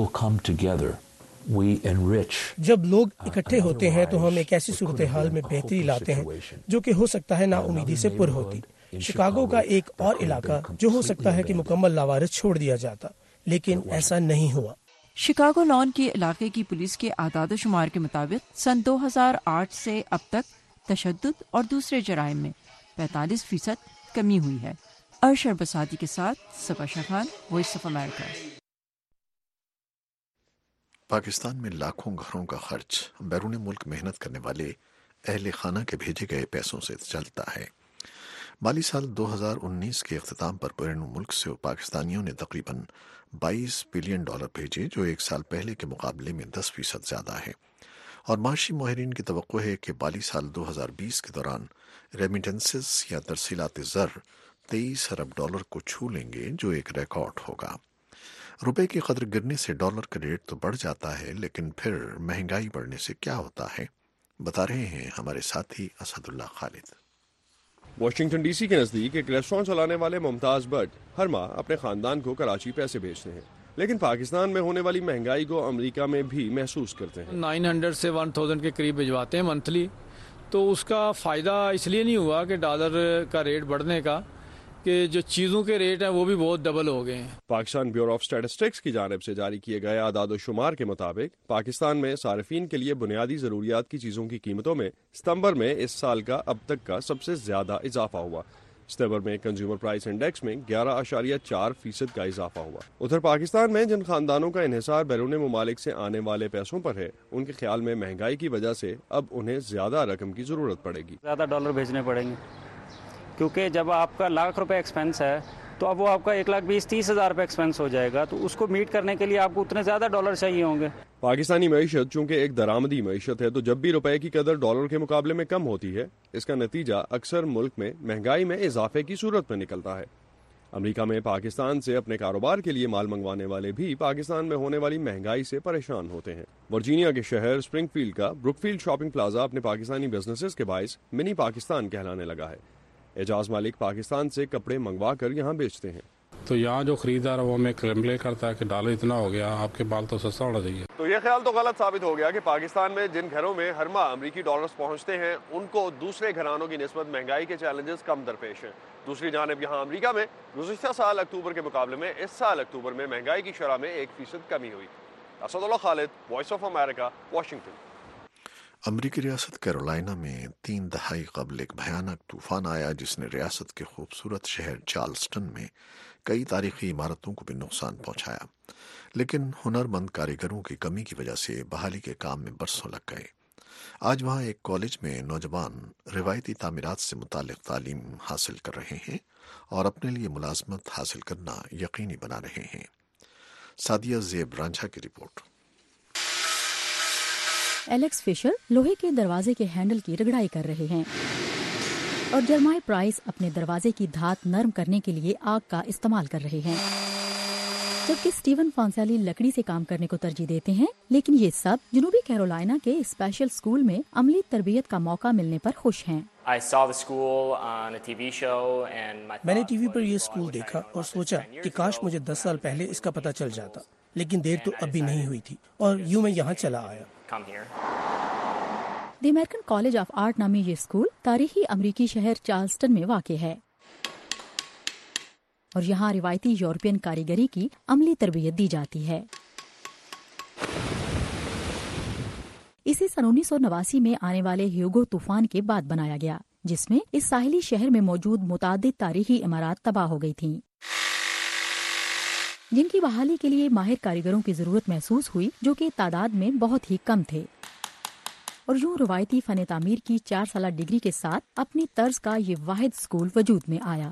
جب لوگ اکٹھے ہوتے ہیں تو ہم ایک ایسی صورتحال میں بہتری لاتے ہیں جو کہ ہو سکتا ہے نا امیدی سے پر ہوتی۔ شکاگو کا ایک اور علاقہ جو ہو سکتا ہے کہ مکمل لاوارث چھوڑ دیا جاتا، لیکن ایسا نہیں ہوا۔ شکاگو لان کے علاقے کی پولیس کے اعداد و شمار کے مطابق سن دو ہزار آٹھ سے اب تک تشدد اور دوسرے جرائم میں پینتالیس فیصد کمی ہوئی ہے۔ ارشر بساتی کے ساتھ Saba Shah Khan, voice of America. Pakistan میں لاکھوں گھروں کا خرچ بیرون ملک محنت کرنے والے اہل خانہ کے بھیجے گئے پیسوں سے چلتا ہے۔ مالی سال دو ہزار انیس کے اختتام پر بیرون ملک سے پاکستانیوں نے تقریباً بائیس بلین ڈالر بھیجے، جو ایک سال پہلے کے مقابلے میں دس فیصد زیادہ ہے، اور معاشی ماہرین کی توقع ہے کہ مالی سال دو ہزار بیس کے دوران ریمیٹنسز یا ترسیلات زر تیئیس ارب ڈالر کو چھو لیں گے، جو ایک ریکارڈ ہوگا۔ روپے کی قدر گرنے سے ڈالر کا ریٹ تو بڑھ جاتا ہے، لیکن پھر مہنگائی بڑھنے سے کیا ہوتا ہے، بتا رہے ہیں ہمارے ساتھی Asadullah Khalid. Washington D C کے نزدیک ایک ریسٹورانٹ چلانے والے ممتاز بٹ ہر ماہ اپنے خاندان کو کراچی پیسے بھیجتے ہیں، لیکن پاکستان میں ہونے والی مہنگائی کو امریکہ میں بھی محسوس کرتے ہیں۔ نائن ہنڈریڈ سے ون تھاؤزینڈ کے قریب بھجواتے ہیں منتھلی، تو اس کا فائدہ اس لیے نہیں ہوا کہ ڈالر کا ریٹ بڑھنے کا، کہ جو چیزوں کے ریٹ ہیں وہ بھی بہت ڈبل ہو گئے ہیں۔ پاکستان بیورو آف اسٹیٹسٹکس کی جانب سے جاری کیے گئے اعداد و شمار کے مطابق پاکستان میں صارفین کے لیے بنیادی ضروریات کی چیزوں کی قیمتوں میں ستمبر میں اس سال کا اب تک کا سب سے زیادہ اضافہ ہوا۔ ستمبر میں کنزیومر پرائس انڈیکس میں گیارہ اشاریہ چار فیصد کا اضافہ ہوا۔ ادھر پاکستان میں جن خاندانوں کا انحصار بیرون ممالک سے آنے والے پیسوں پر ہے، ان کے خیال میں مہنگائی کی وجہ سے اب انہیں زیادہ رقم کی ضرورت پڑے گی۔ زیادہ ڈالر بھیجنے پڑیں گے، کیونکہ جب آپ کا لاکھ روپے ایکسپینس ہے تو اب وہ آپ کا ایک لاکھ بیس تیس ہزار روپے ایکسپینس ہو جائے گا، تو اس کو میٹ کرنے کے لیے آپ کو اتنے زیادہ ڈالر چاہیے ہوں گے۔ پاکستانی معیشت چونکہ ایک درآمدی معیشت ہے، تو جب بھی روپے کی قدر ڈالر کے مقابلے میں کم ہوتی ہے، اس کا نتیجہ اکثر ملک میں مہنگائی میں اضافے کی صورت میں نکلتا ہے۔ امریکہ میں پاکستان سے اپنے کاروبار کے لیے مال منگوانے والے بھی پاکستان میں ہونے والی مہنگائی سے پریشان ہوتے ہیں۔ ورجینیا کے شہر اسپرنگ فیلڈ کا بروک فیلڈ شاپنگ پلازا اپنے پاکستانی بزنسز کے باعث منی پاکستان کہلانے لگا ہے۔ اعجاز مالک پاکستان سے کپڑے منگوا کر یہاں بیچتے ہیں۔ تو یہاں جو خریدار ہے وہ ہمیں کمپلین کرتا ہے کہ ڈالر اتنا ہو گیا، آپ کے بال تو سستا ہونا چاہیے۔ تو یہ خیال تو غلط ثابت ہو گیا کہ پاکستان میں جن گھروں میں ہر ماہ امریکی ڈالرز پہنچتے ہیں، ان کو دوسرے گھرانوں کی نسبت مہنگائی کے چیلنجز کم درپیش ہیں۔ دوسری جانب یہاں امریکہ میں گزشتہ سال اکتوبر کے مقابلے میں اس سال اکتوبر میں مہنگائی کی شرح میں ایک فیصد کمی ہوئی۔ Asadullah Khalid, voice of America, Washington. امریکی ریاست کیرولائنا میں تین دہائی قبل ایک بھیانک طوفان آیا، جس نے ریاست کے خوبصورت شہر چارلسٹن میں کئی تاریخی عمارتوں کو بھی نقصان پہنچایا، لیکن ہنرمند کاریگروں کی کمی کی وجہ سے بحالی کے کام میں برسوں لگ گئے۔ آج وہاں ایک کالج میں نوجوان روایتی تعمیرات سے متعلق تعلیم حاصل کر رہے ہیں اور اپنے لیے ملازمت حاصل کرنا یقینی بنا رہے ہیں۔ سادیہ زیب رانجھا کی رپورٹ۔ ایلیکس فشر لوہے کے دروازے کے ہینڈل کی رگڑائی کر رہے ہیں اور جرمائی پرائس اپنے دروازے کی دھات نرم کرنے کے لیے آگ کا استعمال کر رہے ہیں، جبکہ اسٹیون فانسیلی لکڑی سے کام کرنے کو ترجیح دیتے ہیں۔ لیکن یہ سب جنوبی کیرولائنا کے اسپیشل اسکول میں عملی تربیت کا موقع ملنے پر خوش ہیں۔ میں نے ٹی وی پر یہ اسکول دیکھا اور سوچا کہ کاش مجھے دس سال پہلے اس کا پتہ چل جاتا، لیکن دیر تو اب بھی نہیں ہوئی تھی اور یوں میں یہاں چلا آیا۔ The American college of art نامی یہ اسکول تاریخی امریکی شہر چارلسٹن میں واقع ہے اور یہاں روایتی یورپین کاریگری کی عملی تربیت دی جاتی ہے۔ اسے سن انیس سو نواسی میں آنے والے ہیوگو طوفان کے بعد بنایا گیا، جس میں اس ساحلی شہر میں موجود متعدد تاریخی عمارات تباہ ہو گئی تھیں، جن کی بحالی کے لیے ماہر کاریگروں کی ضرورت محسوس ہوئی، جو کہ تعداد میں بہت ہی کم تھے۔ اور یوں روایتی فن تعمیر کی چار سالہ ڈگری کے ساتھ اپنی طرز کا یہ واحد اسکول وجود میں آیا۔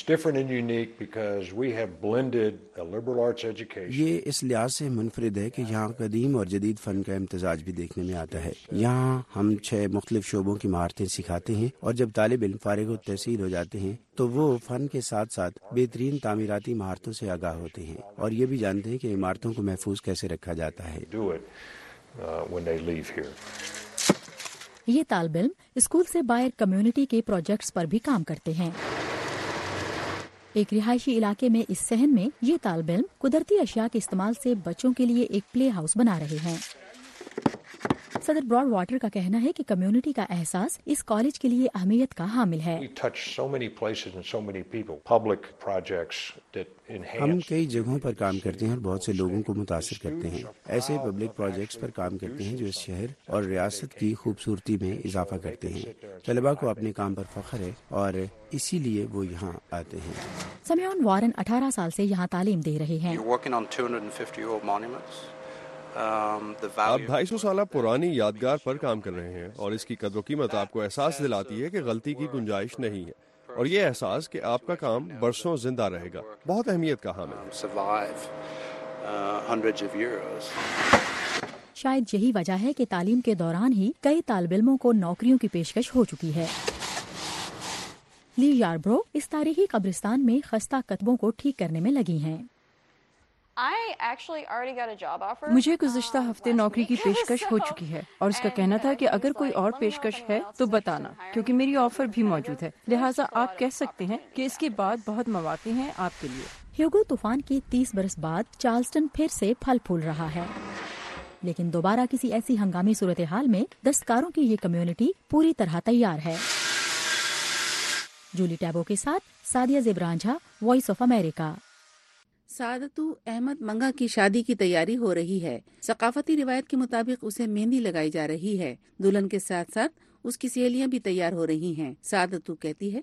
یہ اس لحاظ سے منفرد ہے کہ یہاں قدیم اور جدید فن کا امتزاج بھی دیکھنے میں آتا ہے۔ یہاں ہم چھ مختلف شعبوں کی مہارتیں سکھاتے ہیں، اور جب طالب علم فارغ و تحصیل ہو جاتے ہیں تو وہ فن کے ساتھ ساتھ بہترین تعمیراتی مہارتوں سے آگاہ ہوتے ہیں، اور یہ بھی جانتے ہیں کہ عمارتوں کو محفوظ کیسے رکھا جاتا ہے۔ یہ طالب علم اسکول سے باہر کمیونٹی کے پروجیکٹس پر بھی کام کرتے ہیں۔ ایک رہائشی علاقے میں اس صحن میں یہ طالب علم قدرتی اشیاء کے استعمال سے بچوں کے لیے ایک پلے ہاؤس بنا رہے ہیں۔ اب صدر براڈ واٹر کا کہنا ہے کہ کمیونٹی کا احساس اس کالج کے لیے اہمیت کا حامل ہے. ہم کئی جگہوں پر کام کرتے ہیں اور بہت سے لوگوں کو متاثر کرتے ہیں. ایسے پبلک پروجیکٹس پر کام کرتے ہیں جو اس شہر اور ریاست کی خوبصورتی میں اضافہ کرتے ہیں. طلباء کو اپنے کام پر فخر ہے اور اسی لیے وہ یہاں آتے ہیں. سمیون وارن اٹھارہ سال سے یہاں تعلیم دے رہے ہیں. آپ ڈھائی سو سالہ پرانی یادگار پر کام کر رہے ہیں اور اس کی قدر و قیمت آپ کو احساس دلاتی ہے کہ غلطی کی گنجائش نہیں ہے، اور یہ احساس کہ آپ کا کام برسوں زندہ رہے گا بہت اہمیت کا حامل ہے. شاید یہی وجہ ہے کہ تعلیم کے دوران ہی کئی طالب علموں کو نوکریوں کی پیشکش ہو چکی ہے. لی یاربرو اس تاریخی قبرستان میں خستہ کتبوں کو ٹھیک کرنے میں لگی ہیں. مجھے گزشتہ ہفتے نوکری کی پیشکش ہو چکی ہے اور اس کا کہنا تھا کہ اگر کوئی اور پیشکش ہے تو بتانا، کیونکہ میری آفر بھی موجود ہے. لہٰذا آپ کہہ سکتے ہیں کہ اس کے بعد بہت مواقع ہیں آپ کے لیے. ہیوگو طوفان کی تیس برس بعد چارلسٹن پھر سے پھل پھول رہا ہے، لیکن دوبارہ کسی ایسی ہنگامی صورتحال میں دستکاروں کی یہ کمیونٹی پوری طرح تیار ہے. جولی ٹیبو کے ساتھ سادیہ زبرانجھا، وائس آف امریکہ. سعادتو احمد منگا کی شادی کی تیاری ہو رہی ہے. ثقافتی روایت کے مطابق اسے مہندی لگائی جا رہی ہے. دلہن کے ساتھ ساتھ اس کی سہیلیاں بھی تیار ہو رہی ہیں. سعادتو کہتی ہے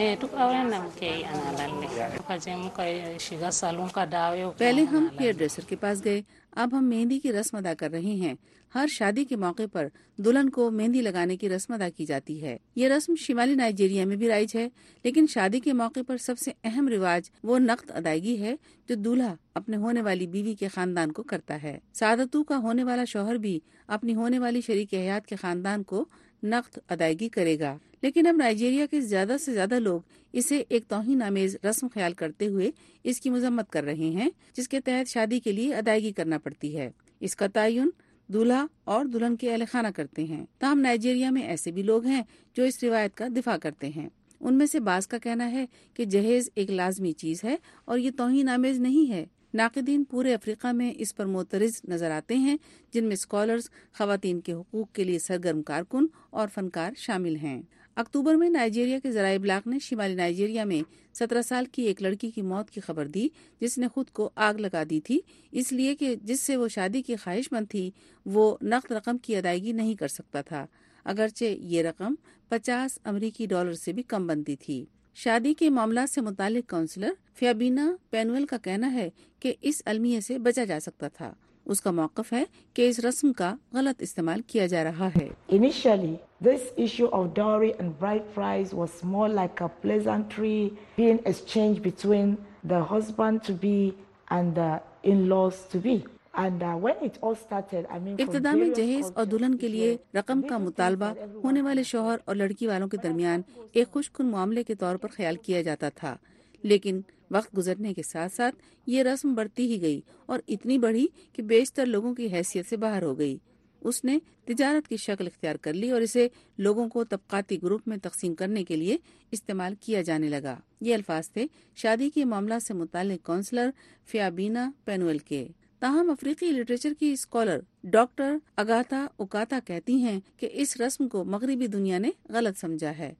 پہلے ہم ہیئر ڈریسر کے پاس گئے، اب ہم مہندی کی رسم ادا کر رہے ہیں. ہر شادی کے موقع پر دلہن کو مہندی لگانے کی رسم ادا کی جاتی ہے. یہ رسم شمالی نائجیریا میں بھی رائج ہے، لیکن شادی کے موقع پر سب سے اہم رواج وہ نقد ادائیگی ہے جو دولہا اپنے ہونے والی بیوی کے خاندان کو کرتا ہے. سعادتو کا ہونے والا شوہر بھی اپنی ہونے والی شریک حیات کے خاندان کو نقد ادائیگی کرے گا. لیکن اب نائجیریا کے زیادہ سے زیادہ لوگ اسے ایک توہین آمیز رسم خیال کرتے ہوئے اس کی مذمت کر رہے ہیں، جس کے تحت شادی کے لیے ادائیگی کرنا پڑتی ہے. اس کا تعین دولہا اور دلہن کے اہل خانہ کرتے ہیں. تاہم نائجیریا میں ایسے بھی لوگ ہیں جو اس روایت کا دفاع کرتے ہیں. ان میں سے بعض کا کہنا ہے کہ جہیز ایک لازمی چیز ہے اور یہ توہین آمیز نہیں ہے. ناقدین پورے افریقہ میں اس پر معترض نظر آتے ہیں، جن میں اسکالرز، خواتین کے حقوق کے لیے سرگرم کارکن اور فنکار شامل ہیں. اکتوبر میں نائجیریا کے ذرائع ابلاغ نے شمالی نائجیریا میں سترہ سال کی ایک لڑکی کی موت کی خبر دی، جس نے خود کو آگ لگا دی تھی، اس لیے کہ جس سے وہ شادی کی خواہش مند تھی وہ نقد رقم کی ادائیگی نہیں کر سکتا تھا، اگرچہ یہ رقم پچاس امریکی ڈالر سے بھی کم بنتی تھی. شادی کے معاملات سے متعلق کونسلر فیابینا پینویل کا کہنا ہے کہ اس المیہ سے بچا جا سکتا تھا. اس کا موقف ہے کہ اس رسم کا غلط استعمال کیا جا رہا ہے. Initially, this issue of dowry and bride price was more like a pleasantry being exchanged between the husband to be and the in-laws to be. And uh, when it all started, I mean, ابتدا میں جہیز اور دلہن کے لیے رقم کا مطالبہ ہونے والے شوہر اور لڑکی والوں کے درمیان ایک خوش کن معاملے کے طور پر خیال کیا جاتا تھا، لیکن وقت گزرنے کے ساتھ ساتھ یہ رسم بڑھتی ہی گئی اور اتنی بڑھی کہ بیشتر لوگوں کی حیثیت سے باہر ہو گئی. اس نے تجارت کی شکل اختیار کر لی اور اسے لوگوں کو طبقاتی گروپ میں تقسیم کرنے کے لیے استعمال کیا جانے لگا. یہ الفاظ تھے شادی کے معاملات سے متعلق کونسلر فیابینا پینویل کے. تاہم افریقی لٹریچر کی اسکالر ڈاکٹر اگاتھا اوکاتا کہتی ہیں کہ اس رسم کو مغربی دنیا نے غلط سمجھا ہے.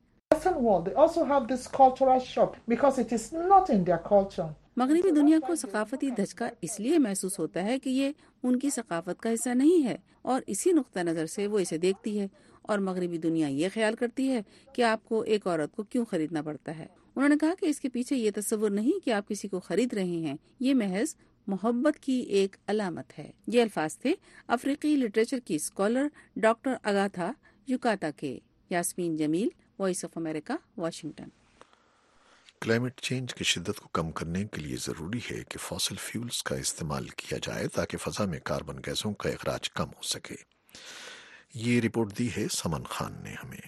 مغربی دنیا کو ثقافتی دھچکا اس لیے محسوس ہوتا ہے کہ یہ ان کی ثقافت کا حصہ نہیں ہے اور اسی نقطہ نظر سے وہ اسے دیکھتی ہے، اور مغربی دنیا یہ خیال کرتی ہے کہ آپ کو ایک عورت کو کیوں خریدنا پڑتا ہے. انہوں نے کہا کہ اس کے پیچھے یہ تصور نہیں کہ آپ کسی کو خرید رہے ہیں، یہ محض محبت کی ایک علامت ہے. یہ الفاظ تھے افریقی لٹریچر کی اسکالر ڈاکٹر اگاتھا یوکاتا کے. Yasmeen Jamil, voice of America, Washington. Climate change کی شدت کو کم کرنے کے لیے ضروری ہے کہ فاسل فیولز کا استعمال کیا جائے تاکہ فضا میں کاربن گیسوں کا اخراج کم ہو سکے. یہ رپورٹ دی ہے سمن خان نے ہمیں.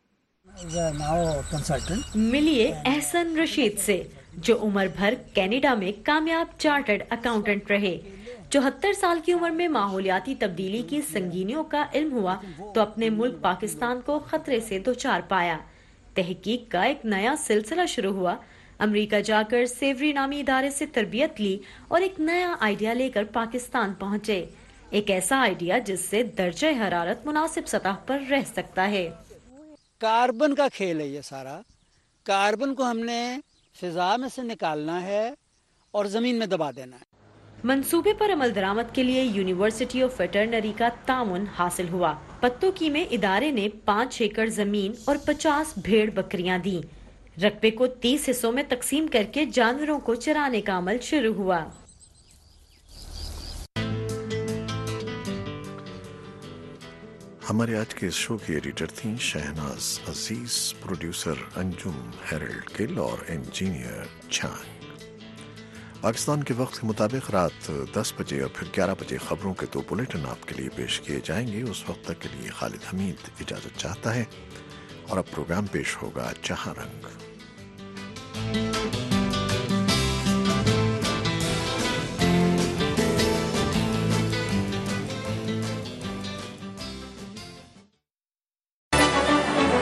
ملیے احسن رشید سے جو عمر بھر کینیڈا میں کامیاب چارٹرڈ اکاؤنٹنٹ رہے. چوہتر سال کی عمر میں ماحولیاتی تبدیلی کی سنگینیوں کا علم ہوا تو اپنے ملک پاکستان کو خطرے سے دوچار پایا. تحقیق کا ایک نیا سلسلہ شروع ہوا. امریکہ جا کر سیوری نامی ادارے سے تربیت لی اور ایک نیا آئیڈیا لے کر پاکستان پہنچے. ایک ایسا آئیڈیا جس سے درجہ حرارت مناسب سطح پر رہ سکتا ہے۔ کاربن کا کھیل ہے یہ سارا، کاربن کو ہم نے فضا میں سے نکالنا ہے اور زمین میں دبا دینا ہے۔ منصوبے پر عمل درآمد کے لیے یونیورسٹی آف ویٹرنری کا تعاون حاصل ہوا۔ پتو کی میں ادارے نے پانچ ایکڑ زمین اور پچاس بھیڑ بکریاں دیں۔ رقبے کو تیس حصوں میں تقسیم کر کے جانوروں کو چرانے کا عمل شروع ہوا۔ ہمارے آج کے اس شو کی ایڈیٹر تھیں شہناز عزیز، پروڈیوسر انجم ہیرلڈ گل اور انجینئر چانگ۔ پاکستان کے وقت کے مطابق رات دس بجے اور پھر گیارہ بجے خبروں کے دو بلیٹن آپ کے لیے پیش کیے جائیں گے۔ اس وقت تک کے لیے خالد حمید اجازت چاہتا ہے اور اب پروگرام پیش ہوگا جہاں رنگ۔